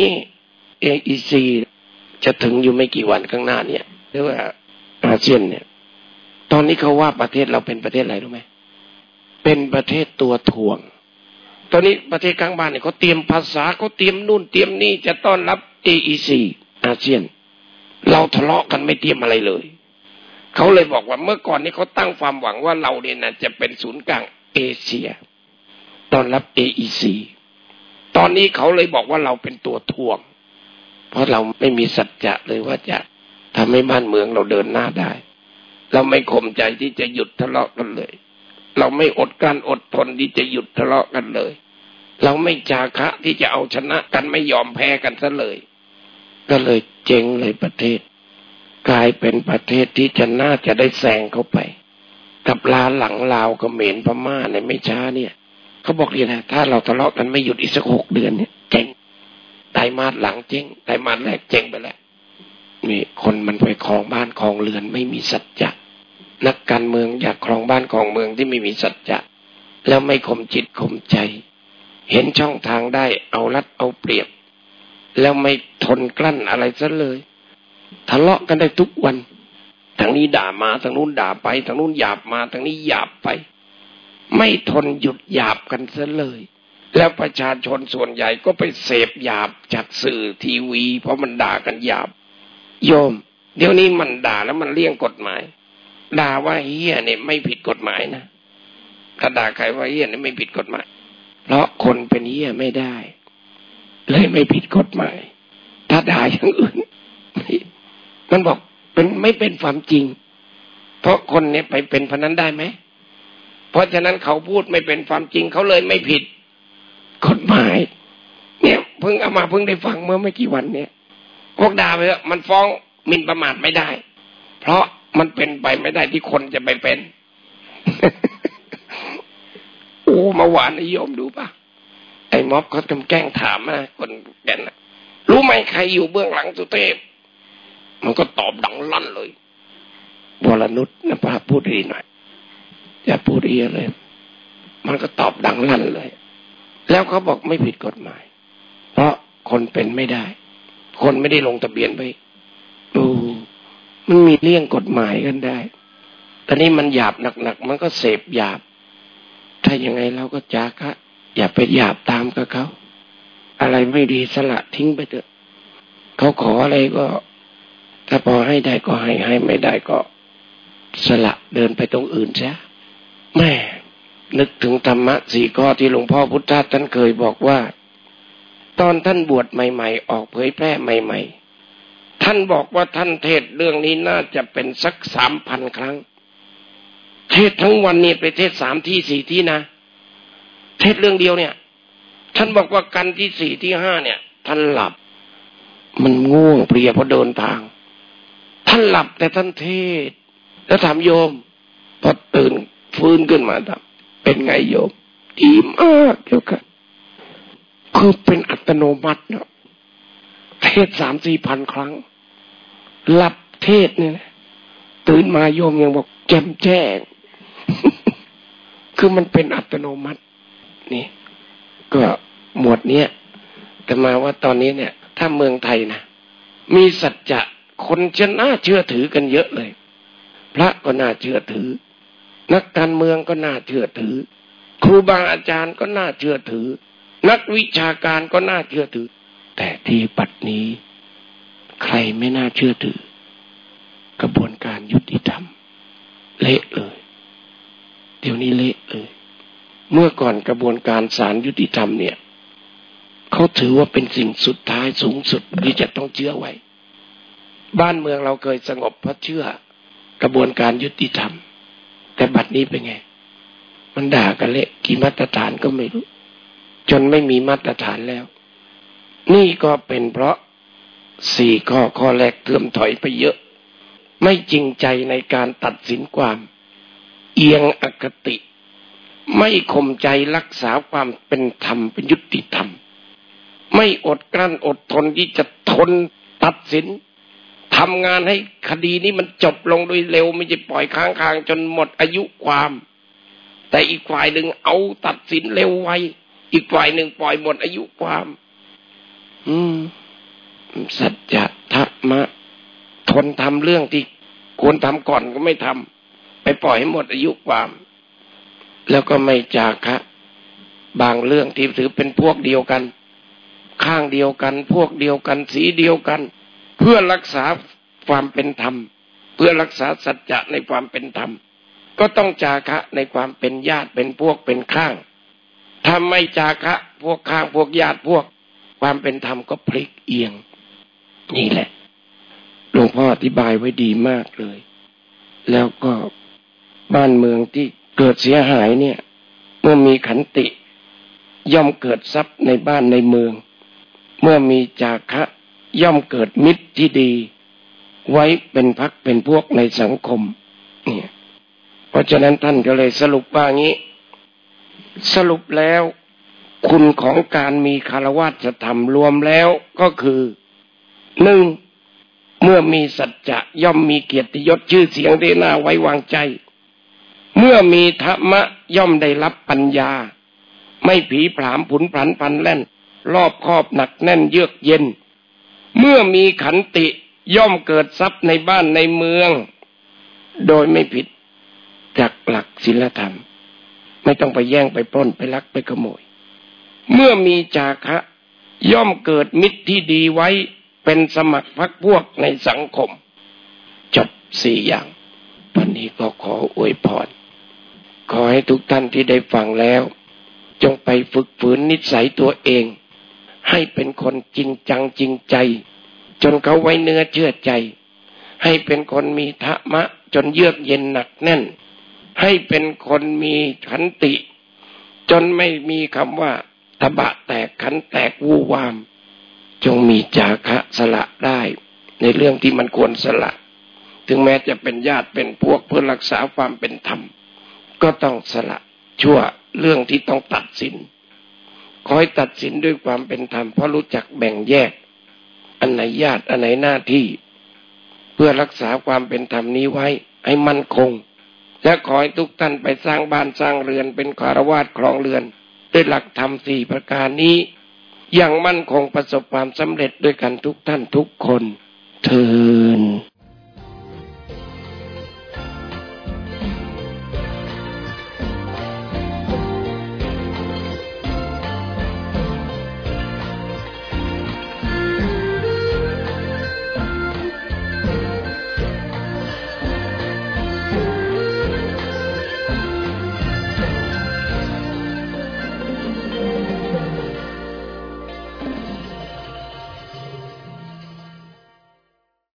AEC จะถึงอยู่ไม่กี่วันข้างหน้าเนี่ยหรือว่าอาเซียนเนี่ยตอนนี้เขาว่าประเทศเราเป็นประเทศอะไรรู้ไหมเป็นประเทศตัวถ่วงตอนนี้ประเทศข้างบ้านเนี่ยเขาเตรียมภาษาเขาเตรียมนู่นเตรียมนี่จะต้อนรับ AEC อาเซียนเราทะเลาะกันไม่เตรียมอะไรเลยเขาเลยบอกว่าเมื่อก่อนนี้เขาตั้งความหวังว่าเราเนี่ยนะจะเป็นศูนย์กลางเอเชียต้อนรับ AEC ตอนนี้เขาเลยบอกว่าเราเป็นตัวถ่วงเพราะเราไม่มีสัจจะเลยว่าจะทำให้บ้านเมืองเราเดินหน้าได้เราไม่ข่มใจที่จะหยุดทะเลาะกันเลยเราไม่อดกลั้นอดทนที่จะหยุดทะเลาะกันเลยเราไม่จาคะที่จะเอาชนะกันไม่ยอมแพ้กันซะเลยก็เลยเจ๊งเลยประเทศกลายเป็นประเทศที่จะน่าจะได้แซงเข้าไปกับลาหลังลาวเขมรพม่าในไม่ช้าเนี่ยเขาบอกเลยนะถ้าเราทะเลาะกันไม่หยุดอีกสัก6 เดือนเนี่ยเจ๊งไตรมาสหลังเจ๊งไตรมาสแรกเจ๊งไปแล้วนี่คนมันไปครองบ้านครองเรือนไม่มีสัจจะนักการเมืองอยากครองบ้านครองเมืองที่ไม่มีสัจจะแล้วไม่ข่มจิตข่มใจเห็นช่องทางได้เอารัดเอาเปรียบแล้วไม่ทนกลั้นอะไรซะเลยทะเลาะกันได้ทุกวันทางนี้ด่ามาทางนู้นด่าไปทางนู้นหยาบมาทางนี้หยาบไปไม่ทนหยุดหยาบกันซะเลยแล้วประชาชนส่วนใหญ่ก็ไปเสพหยาบจากสื่อทีวีเพราะมันด่ากันหยาบโยมเดี๋ยวนี้มันด่าแล้วมันเลี่ยงกฎหมายด่าว่าเหี้ยเนี่ยไม่ผิดกฎหมายนะถ้าด่าใครว่าเหี้ยเนี่ยไม่ผิดกฎหมายเพราะคนเป็นเหี้ยไม่ได้เลยไม่ผิดกฎหมายถ้าด่าอย่างอื่นมันบอกเป็นไม่เป็นความจริงเพราะคนเนี่ยไปเป็นพนันได้ไหมเพราะฉะนั้นเขาพูดไม่เป็นความจริงเขาเลยไม่ผิดกฎหมายเนี่ยเพิ่งเอามาเพิ่งได้ฟังเมื่อไม่กี่วันเนี่ยพวกด่าไปแล้วมันฟ้องหมิ่นประมาทไม่ได้เพราะมันเป็นไปไม่ได้ที่คนจะไปเป็น โอ้เมื่อวานนิยมดูป่ะไอ้ม็อบเขาแกล้งถามนะคนแก่นรู้ไหมใครอยู่เบื้องหลังสุเทพมันก็ตอบดังลั่นเลยวรนุชนะพระพูดดีหน่อยอย่าพูดดีเลยมันก็ตอบดังลั่นเลยแล้วเขาบอกไม่ผิดกฎหมายเพราะคนเป็นไม่ได้คนไม่ได้ลงทะเบียนไปมันมีเลี่ยงกฎหมายกันได้ตอนนี้มันหยาบหนักๆมันก็เสพหยาบถ้ายังไงเราก็จาคะอย่าไปหยาบตามกับเขาอะไรไม่ดีสละทิ้งไปเถอะเขาขออะไรก็ถ้าพอให้ได้ก็ให้ไม่ได้ก็สละเดินไปตรงอื่นซะแม่นึกถึงธรรมะ4 ข้อที่หลวงพ่อพุทธทาสท่านเคยบอกว่าตอนท่านบวชใหม่ๆออกเผยแพร่ใหม่ๆท่านบอกว่าท่านเทศเรื่องนี้น่าจะเป็นสัก 3,000 ครั้งเทศทั้งวันนี้ไปเทศ3 ที่ 4 ที่นะเทศเรื่องเดียวเนี่ยท่านบอกว่ากันที่ 4 ที่ 5เนี่ยท่านหลับมันง่วงเพลียเพราะเดินทางท่านหลับแต่ท่านเทศแล้วถามโยมพอตื่นฟื้นขึ้นมาถามเป็นไงโยมดีมากเจ้าค่ะคือเป็นอัตโนมัติเนาะเทศ3-4 พันครั้งหลับเทศเนี่ยตื่นมาโยมยังบอกแจ่มแจ้ง คือมันเป็นอัตโนมัตินี่ก็หมวดเนี้ยแต่มาว่าตอนนี้เนี่ยถ้าเมืองไทยนะมีสัจจะคนจะน่าเชื่อถือกันเยอะเลยพระก็น่าเชื่อถือนักการเมืองก็น่าเชื่อถือครูบาอาจารย์ก็น่าเชื่อถือนักวิชาการก็น่าเชื่อถือแต่ที่ปัจจุบันนี้ใครไม่น่าเชื่อถือกระบวนการยุติธรรมเละเลยเดี๋ยวนี้เละเลยเมื่อก่อนกระบวนการศาลยุติธรรมเนี่ยเขาถือว่าเป็นสิ่งสุดท้ายสูงสุดที่จะต้องเชื่อไว้บ้านเมืองเราเคยสงบเพราะเชื่อกระบวนการยุติธรรมแต่บัดนี้เป็นไงมันด่ากันเละกี่มาตรฐานก็ไม่รู้จนไม่มีมาตรฐานแล้วนี่ก็เป็นเพราะ4 ข้อแรกเสื่อมถอยไปเยอะไม่จริงใจในการตัดสินความเอียงอคติไม่ข่มใจรักษาความเป็นธรรมเป็นยุติธรรมไม่อดกลั้นอดทนที่จะทนตัดสินทำงานให้คดีนี้มันจบลงโดยเร็วไม่จะปล่อยค้างจนหมดอายุความแต่อีกฝ่ายหนึ่งเอาตัดสินเร็วไวอีกฝ่ายหนึ่งปล่อยหมดอายุความสัจจะธรรมะทนทำเรื่องที่ควรทำก่อนก็ไม่ทำไปปล่อยให้หมดอายุความแล้วก็ไม่จาคะบางเรื่องที่ถือเป็นพวกเดียวกันข้างเดียวกันพวกเดียวกันสีเดียวกันเพื่อรักษาความเป็นธรรมเพื่อรักษาสัจจะในความเป็นธรรมก็ต้องจาคะในความเป็นญาติเป็นพวกเป็นข้างถ้าไม่จาคะพวกข้างพวกญาติพวกความเป็นธรรมก็พลิกเอียงนี่แหละหลวงพ่ออธิบายไว้ดีมากเลยแล้วก็บ้านเมืองที่เกิดเสียหายเนี่ยเมื่อมีขันติย่อมเกิดทรัพย์ในบ้านในเมืองเมื่อมีจาคะย่อมเกิดมิตรที่ดีไว้เป็นพรรคเป็นพวกในสังคมเนี่ยเพราะฉะนั้นท่านก็เลยสรุปว่างี้สรุปแล้วคุณของการมีคฤหัสถธรรมรวมแล้วก็คือ 1. เมื่อมีสัจจะย่อมมีเกียรติยศชื่อเสียงที่น่าไว้วางใจเมื่อมีธรรมะย่อมได้รับปัญญาไม่ผีผลามผุนผันพันแล่นรอบคอบหนักแน่นเยือกเย็นเมื่อมีขันติย่อมเกิดทรัพย์ในบ้านในเมืองโดยไม่ผิดจากหลักศีลธรรมไม่ต้องไปแย่งไปปล้นไปลักไปขโมยเมื่อมีจาคะย่อมเกิดมิตรที่ดีไว้เป็นสมัครพรรคพวกในสังคมจบ4 อย่างวันนี้ก็ขออวยพรขอให้ทุกท่านที่ได้ฟังแล้วจงไปฝึกฝืนนิสัยตัวเองให้เป็นคนจริงจังจริงใจจนเขาไว้เนื้อเชื่อใจให้เป็นคนมีธรรมะจนเยือกเย็นหนักแน่นให้เป็นคนมีขันติจนไม่มีคำว่าตะบะแตกขันแตกวู่วามจงมีจาคะสละได้ในเรื่องที่มันควรสละถึงแม้จะเป็นญาติเป็นพวกเพื่อรักษาความเป็นธรรมก็ต้องสละชั่วเรื่องที่ต้องตัดสินขอให้ตัดสินด้วยความเป็นธรรมเพราะรู้จักแบ่งแยกอันไหนญาติอันไหนหน้าที่เพื่อรักษาความเป็นธรรมนี้ไว้ให้มั่นคงและขอให้ทุกท่านไปสร้างบ้านสร้างเรือนเป็นคฤหัสถ์ครองเรือนด้วยหลักธรรม4ประการนี้อย่างมั่นคงประสบความสำเร็จด้วยกันทุกท่านทุกคนเทอญ